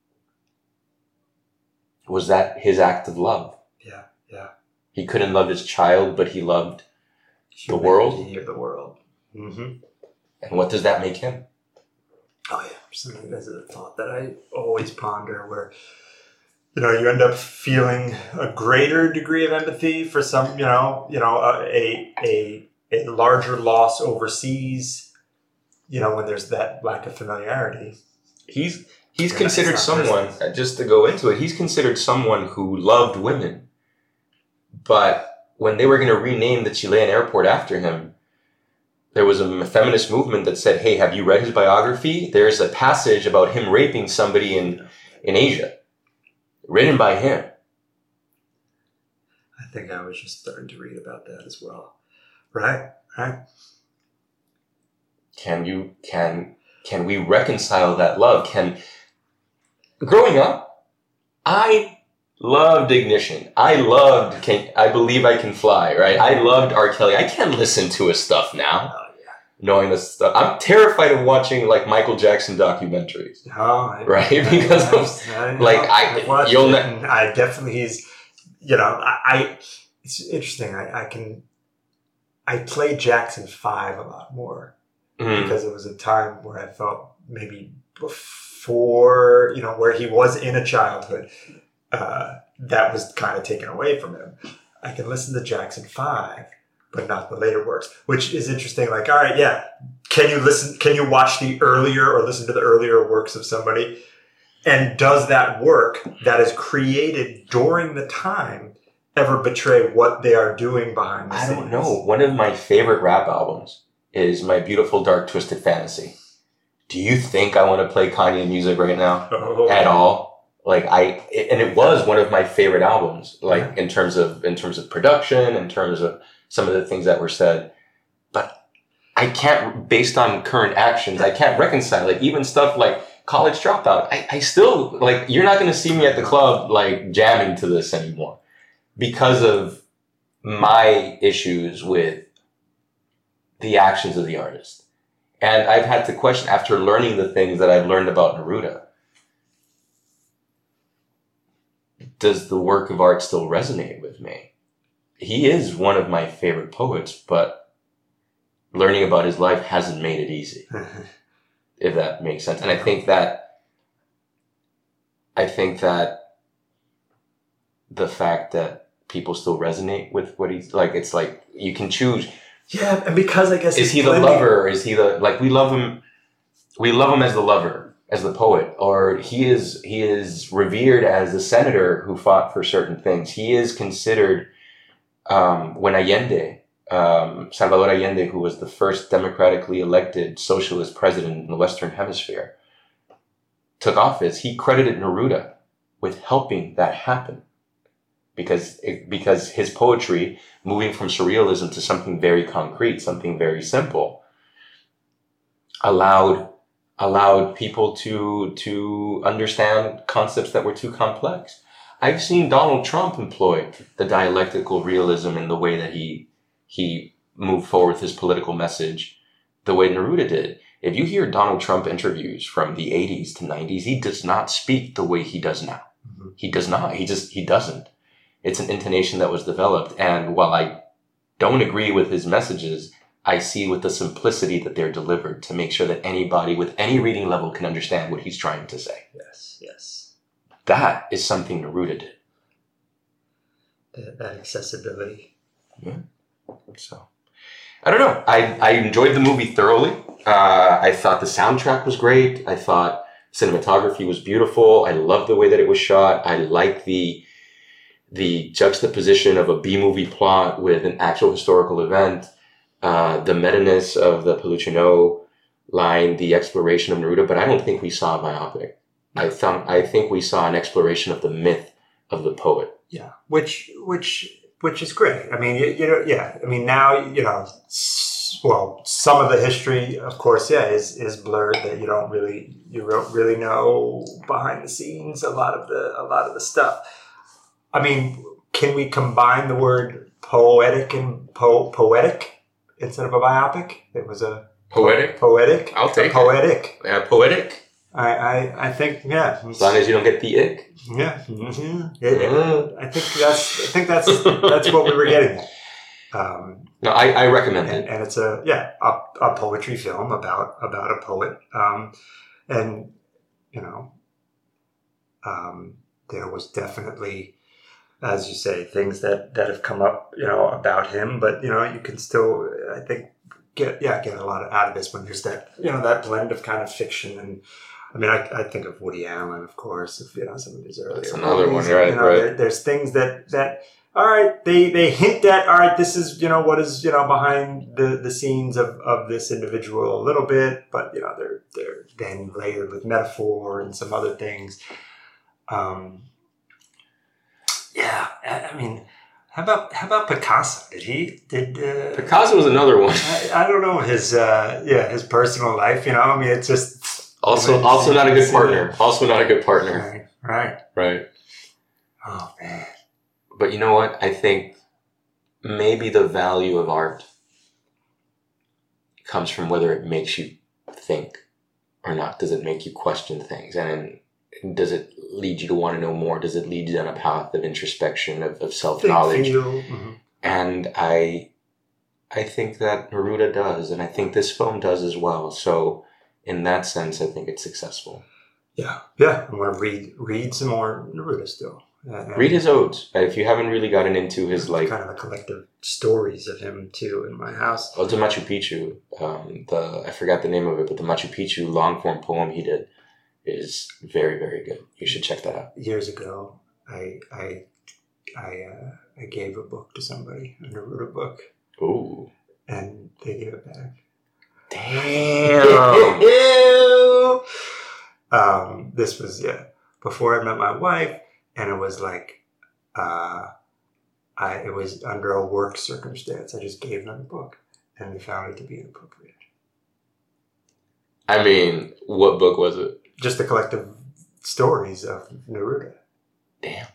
Was that his act of love? yeah, yeah. He couldn't love his child, but he loved the world. Humanity of the world. Mm-hmm. And what does that make him? Oh yeah, something that's a thought that I always ponder. Where you know you end up feeling a greater degree of empathy for some, you know, you know, a a a larger loss overseas. You know, when there's that lack of familiarity. He's he's Yeah, considered it's not someone, business. uh, just to go into it, he's considered someone who loved women. But when they were going to rename the Chilean airport after him, there was a feminist movement that said, hey, have you read his biography? There's a passage about him raping somebody in, in Asia, written by him. I think I was just starting to read about that as well. Right, right. Can you, can, can we reconcile that love? Can, growing up, I loved Ignition. I loved, can, I Believe I Can Fly, right? I loved R. Kelly. I can't listen to his stuff now, Oh yeah. knowing this stuff. I'm terrified of watching like Michael Jackson documentaries. Oh, I, Right, I- because I- I- like, I- I've watched you'll it, ne- and I definitely he's, you know, I, I it's interesting. I, I can, I played Jackson Five a lot more Mm, because it was a time where I felt maybe before, you know, where he was in a childhood, uh, that was kind of taken away from him. I can listen to Jackson Five, but not the later works, which is interesting. Like, all right, yeah, can you listen? Can you watch the earlier or listen to the earlier works of somebody? And does that work that is created during the time ever betray what they are doing behind the I scenes? don't know. One of my favorite rap albums is My Beautiful Dark Twisted Fantasy. Do you think I want to play Kanye music right now? Oh. At all? Like I, it, and it was one of my favorite albums, like in terms of, in terms of production, in terms of some of the things that were said, but I can't, based on current actions, I can't reconcile it. Even stuff like College Dropout, I, I still, like, you're not going to see me at the club, like, jamming to this anymore because of my issues with the actions of the artist. And I've had to question, after learning the things that I've learned about Neruda, does the work of art still resonate with me? He is one of my favorite poets, but learning about his life hasn't made it easy, if that makes sense. And I think that, I think that the fact that people still resonate with what he's like, it's like, you can choose. Yeah, and because I guess Is it's he the blending- lover? Or is he the, like, we love him, we love him as the lover, as the poet, or he is, he is revered as the senator who fought for certain things. He is considered, um, when Allende, um, Salvador Allende, who was the first democratically elected socialist president in the Western Hemisphere, took office, he credited Neruda with helping that happen. Because, it, because his poetry, moving from surrealism to something very concrete, something very simple, allowed, allowed people to, to understand concepts that were too complex. I've seen Donald Trump employ the dialectical realism in the way that he, he moved forward with his political message, the way Neruda did. If you hear Donald Trump interviews from the eighties to nineties, he does not speak the way he does now. Mm-hmm. He does not. He just, he doesn't. It's an intonation that was developed. And while I don't agree with his messages, I see with the simplicity that they're delivered to make sure that anybody with any reading level can understand what he's trying to say. Yes, yes. That is something Neruda did. That, that accessibility. Yeah. So, I don't know. I, I enjoyed the movie thoroughly. Uh, I thought the soundtrack was great. I thought cinematography was beautiful. I loved the way that it was shot. I like the the juxtaposition of a B-movie plot with an actual historical event. Uh, the meta-ness of the Peluchino line, the exploration of Neruda, but I don't think we saw a biopic. I thought, I think we saw an exploration of the myth of the poet. Yeah, which which which is great. I mean, you, you know, yeah. I mean, now you know. Well, some of the history, of course, yeah, is is blurred. That you don't really you don't really know behind the scenes a lot of the a lot of the stuff. I mean, can we combine the word poetic and po- poetic instead of a biopic? It was a poetic. Po- poetic. I'll take poetic. it. Yeah, poetic. I, I I think yeah. As long as you don't get the ick. Yeah. Mm-hmm. yeah, yeah. I think that's I think that's that's what we were getting at. Um, no, I, I recommend and, it. And it's a, yeah, a, a poetry film about, about a poet. Um, and, you know, um, there was definitely, as you say, things that, that have come up, you know, about him, but, you know, you can still, I think, get, yeah, get a lot out of this when there's that, you know, that blend of kind of fiction. And I mean, I, I think of Woody Allen, of course, if, you know, some of his earlier That's another movies, one, right, you know, right. There, there's things that, that, all right, they, they hint at, all right, this is, you know, what is, you know, behind the, the scenes of, of this individual a little bit, but, you know, they're, they're then layered with metaphor and some other things. Um, yeah, I mean, how about, how about Picasso? Did he, did, uh, Picasso was another one. I, I don't know his, uh, yeah, his personal life, you know, I mean, it's just. Also, also not a good partner. Also not a good partner. Right, right. Right. Oh, man. But you know what? I think maybe the value of art comes from whether it makes you think or not. Does it make you question things? And does it lead you to want to know more? Does it lead you down a path of introspection, of, of self-knowledge? Mm-hmm. And I, I think that Neruda does, and I think this film does as well. So in that sense, I think it's successful. Yeah, yeah. I'm going to read, read some more Neruda still. Uh, Read his odes. If you haven't really gotten into his, like, kind of a collective stories of him too in my house. Oh, the Machu Picchu. Um, the I forgot the name of it, but the Machu Picchu long form poem he did is very, very good. You should check that out. Years ago, I I I uh, I gave a book to somebody, a Neruda book. Ooh. And they gave it back. Damn. um, this was yeah before I met my wife. And it was like, uh, I it was under a work circumstance. I just gave them the book, and they found it to be inappropriate. I mean, what book was it? Just the collective stories of Neruda. Damn.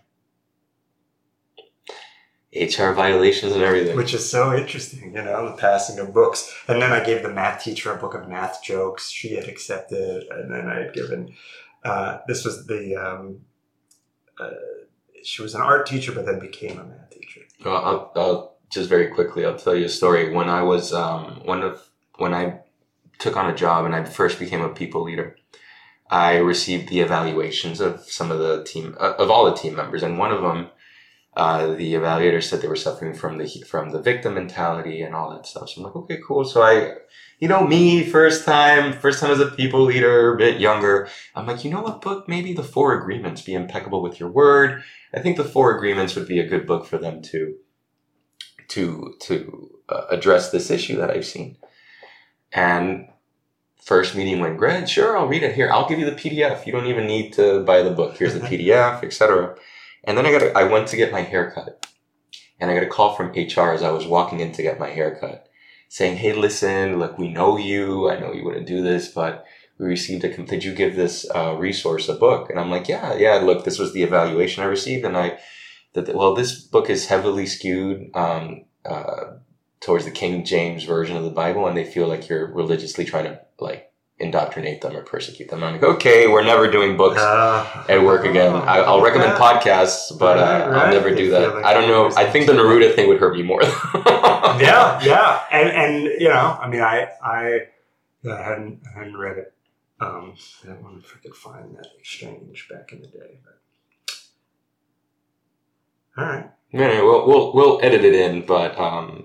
H R violations and everything. Which is so interesting, you know, the passing of books. And then I gave the math teacher a book of math jokes. She had accepted, and then I had given, uh, this was the, um, Uh, she was an art teacher, but then became a math teacher. Well, I'll, I'll just very quickly, I'll tell you a story. When I was, um, one of, when I took on a job and I first became a people leader, I received the evaluations of some of the team, uh, of all the team members. And one of them, uh, the evaluator said they were suffering from the, from the victim mentality and all that stuff. So I'm like, okay, cool. So I, you know, me, first time, first time as a people leader, a bit younger. I'm like, you know what book? Maybe the Four Agreements. Be impeccable with your word. I think the Four Agreements would be a good book for them to, to, to uh, address this issue that I've seen. And first meeting went great. Sure, I'll read it here. I'll give you the P D F. You don't even need to buy the book. Here's the P D F, et cetera. And then I got, a, I went to get my hair cut, and I got a call from H R as I was walking in to get my hair cut, saying, hey, listen, look, we know you. I know you wouldn't do this, but we received a, did you give this uh, resource a book? And I'm like, yeah, yeah, look, this was the evaluation I received. And I, that, well, this book is heavily skewed um, uh, towards the King James version of the Bible. And they feel like you're religiously trying to, like, indoctrinate them or persecute them. I'm like, okay, we're never doing books Uh, at work again. I, I'll recommend yeah. podcasts, but uh, Right, I'll right. never They do feel that. like I don't know. I think the Neruda thing would hurt me more. yeah, yeah, and and you know, I mean, I I, yeah, I hadn't I hadn't read it. Um, I wonder if I could find that exchange back in the day. But all right, Anyway, we'll we'll we'll edit it in, but um,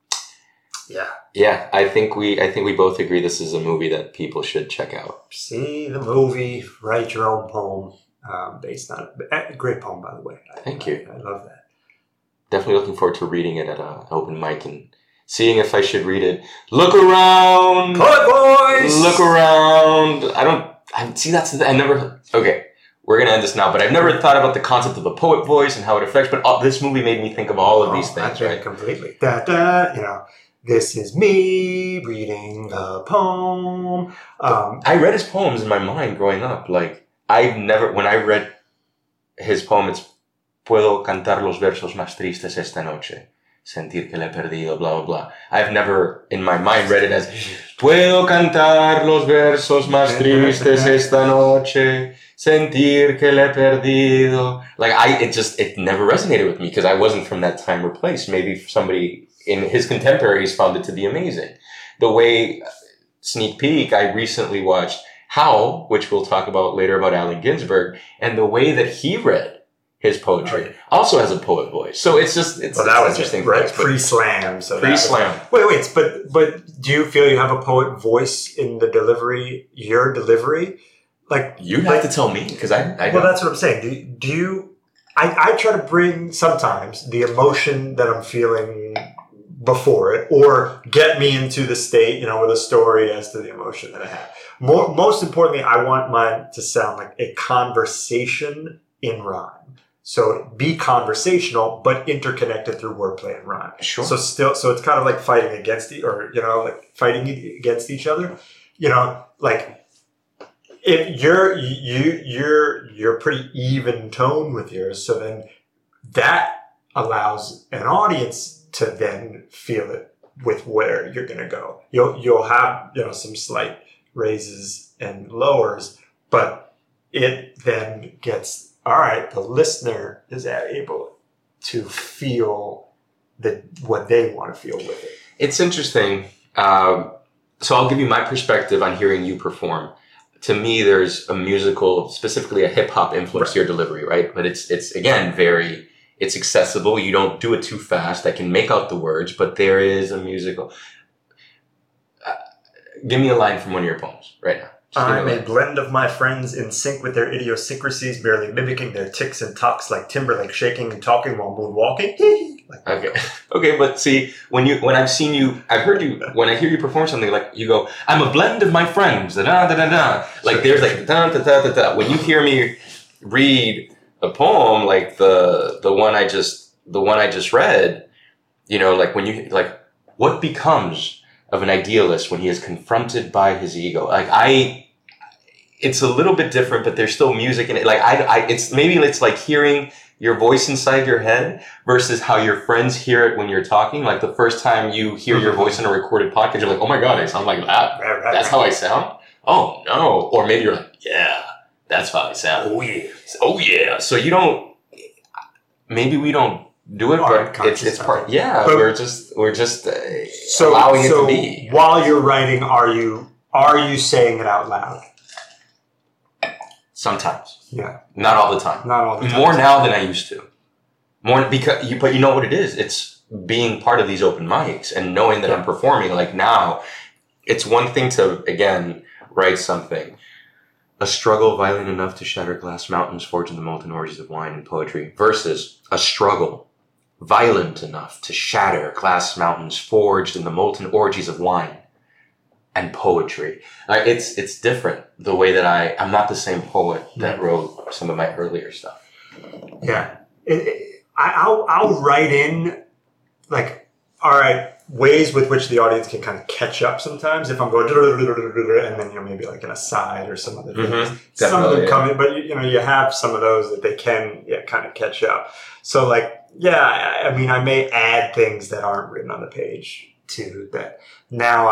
yeah. yeah, I think we I think we both agree this is a movie that people should check out. See the movie, write your own poem um, based on it. Eh, Great poem, by the way. I, Thank I, you. I love that. Definitely looking forward to reading it at an open mic and seeing if I should read it. Look around, Poet boys, look around. I don't. I see. That's the, I never. Okay, we're gonna end this now. But I've never thought about the concept of a poet voice and how it affects. But all, this movie made me think of all of these Oh, things. I get it Right? completely. Da da. You know, this is me reading the poem. Um, I read his poems in my mind growing up. Like I've never. When I read his poem, it's puedo cantar los versos más tristes esta noche. Sentir que le he perdido, blah, blah, blah. I've never, in my mind, read it as puedo cantar los versos más tristes esta noche. Sentir que le he perdido. Like, I, it just, it never resonated with me because I wasn't from that time or place. Maybe somebody in his contemporaries found it to be amazing. The way, sneak peek, I recently watched Howl, which we'll talk about later about Allen Ginsberg, and the way that he read his poetry Oh, yeah. also has a poet voice. So it's just, it's, well, that it's was interesting. it, right? things, but- Pre-slam. So that was- Pre-slam. Wait, wait, but but do you feel you have a poet voice in the delivery, your delivery? Like, You'd have to tell me because I, I well, don't. that's what I'm saying. Do, do you? I, I try to bring sometimes the emotion that I'm feeling before it, or get me into the state, you know, with a story as to the emotion that I have. More, most importantly, I want mine to sound like a conversation in rhyme. So be conversational, but interconnected through wordplay and rhyme. Sure. So still, so it's kind of like fighting against the, or you know, like fighting against each other. You know, like if you're you you're you're pretty even tone with yours, so then that allows an audience to then feel it with where you're going to go. You'll you'll have, you know, some slight raises and lowers, but it then gets. All right, the listener is able to feel the, what they want to feel with it. It's interesting. Um, so I'll give you my perspective on hearing you perform. To me, there's a musical, specifically a hip hop influence to your delivery, right? But it's it's again very it's accessible. You don't do it too fast. I can make out the words, but there is a musical. Uh, give me a line from one of your poems right now. Just give me I'm a a line. blend of my friends in sync with their idiosyncrasies, merely mimicking their ticks and talks like Timberlake shaking and talking while moonwalking. Like, Okay. Okay, but see, when you when I've seen you, I've heard you when I hear you perform something like you go, I'm a blend of my friends, da da da da da. Like there's like da da da da da. When you hear me read a poem like the the one I just the one I just read, you know, like when you like what becomes of an idealist when he is confronted by his ego? Like I, it's a little bit different, but there's still music in it. Like I, I it's maybe it's like hearing your voice inside your head versus how your friends hear it when you're talking. Like the first time you hear your voice in a recorded podcast, you're like, oh my God, I sound like that. right, right, That's right. how I sound? Oh no. Or maybe you're like, yeah, that's how I sound. Oh yeah. Oh yeah. So you don't, maybe we don't do it, Aren't but it's, it's conscious part, of it. yeah, But- we're just, we're just uh, So, allowing so it to be. while you're writing, are you are you saying it out loud? Sometimes. Yeah, Not all the time. not all the time. More now than I used to. More because you, but you know what it is? It's being part of these open mics and knowing that I'm performing. Like now, it's one thing to, again, write something. A struggle violent enough to shatter glass mountains forged in the molten orgies of wine and poetry versus a struggle violent enough to shatter glass mountains forged in the molten orgies of wine and poetry. Like it's, it's different the way that I, I'm not the same poet that wrote some of my earlier stuff. Yeah, it, it, I, I'll I'll write in like, all right, ways with which the audience can kind of catch up sometimes. If I'm going and then you know maybe like an aside or some other things, Mhm, some of them definitely, come in, but you, you know you have some of those that they can yeah kind of catch up. So like yeah, I, I mean I may add things that aren't written on the page to that. Now I'll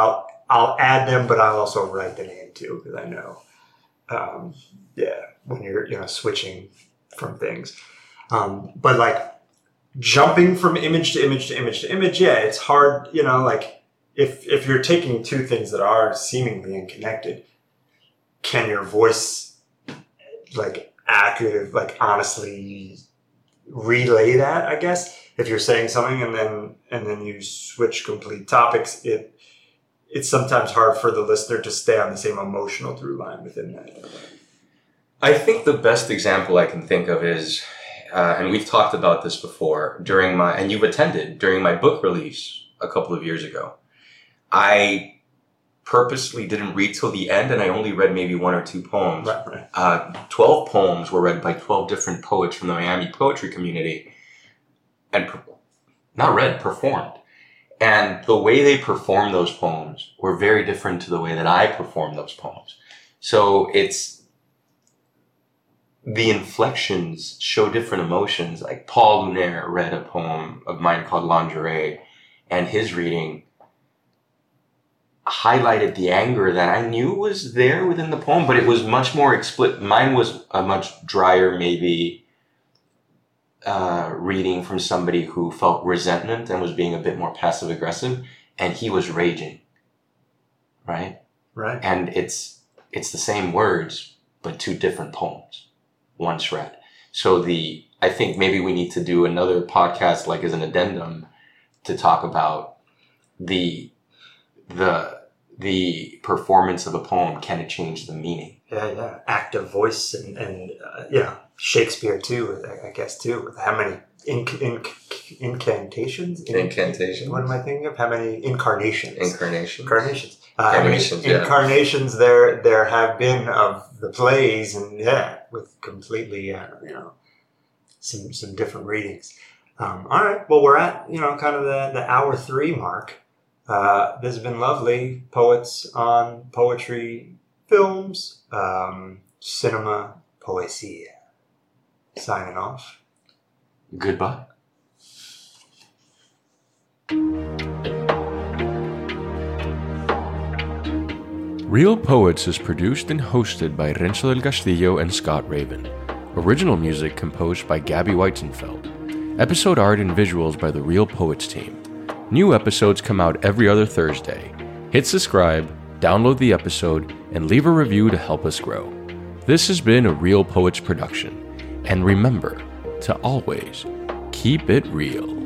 I'll add them, but I'll also write the name too, because I know, um, yeah, when you're, you know, switching from things. Um, but like jumping from image to image to image to image, yeah, it's hard, you know, like if, if you're taking two things that are seemingly unconnected, can your voice like accurately, like honestly relay that, I guess? If you're saying something and then, and then you switch complete topics, it, it's sometimes hard for the listener to stay on the same emotional through line within that. I think the best example I can think of is, uh, and we've talked about this before, during my, and you've attended, during my book release a couple of years ago. I purposely didn't read till the end, and I only read maybe one or two poems. Right, right. Uh, twelve poems were read by twelve different poets from the Miami poetry community, and per- not read, performed. And the way they performed those poems were very different to the way that I performed those poems. So it's, the inflections show different emotions. Like Paul Lunaire read a poem of mine called Lingerie, and his reading highlighted the anger that I knew was there within the poem, but it was much more explicit. Mine was a much drier, maybe, Uh, reading from somebody who felt resentment and was being a bit more passive aggressive, and he was raging, right? Right. And it's it's the same words, but two different poems, once read. So the I think maybe we need to do another podcast, like as an addendum, to talk about the the the performance of a poem. Can it change the meaning? Yeah, yeah. Active voice and, and uh, you know, Shakespeare too, I guess too. How many inc- inc- incantations? Incantations. What am I thinking of? How many incarnations? Incarnations. Incarnations. Uh, Incarnations, how many yeah. incarnations there there have been of the plays, and yeah, with completely uh, you know some some different readings. Um, all right, well we're at you know kind of the the hour three mark. Uh, this has been lovely. Poets on Poetry Films, um, Cinema Poesia. Signing off. Goodbye. Real Poets is produced and hosted by Renzo del Castillo and Scott Raven. Original music composed by Gabby Weizenfeld. Episode art and visuals by the Real Poets team. New episodes come out every other Thursday. Hit subscribe, download the episode, and leave a review to help us grow. This has been a Real Poets production. And remember to always keep it real.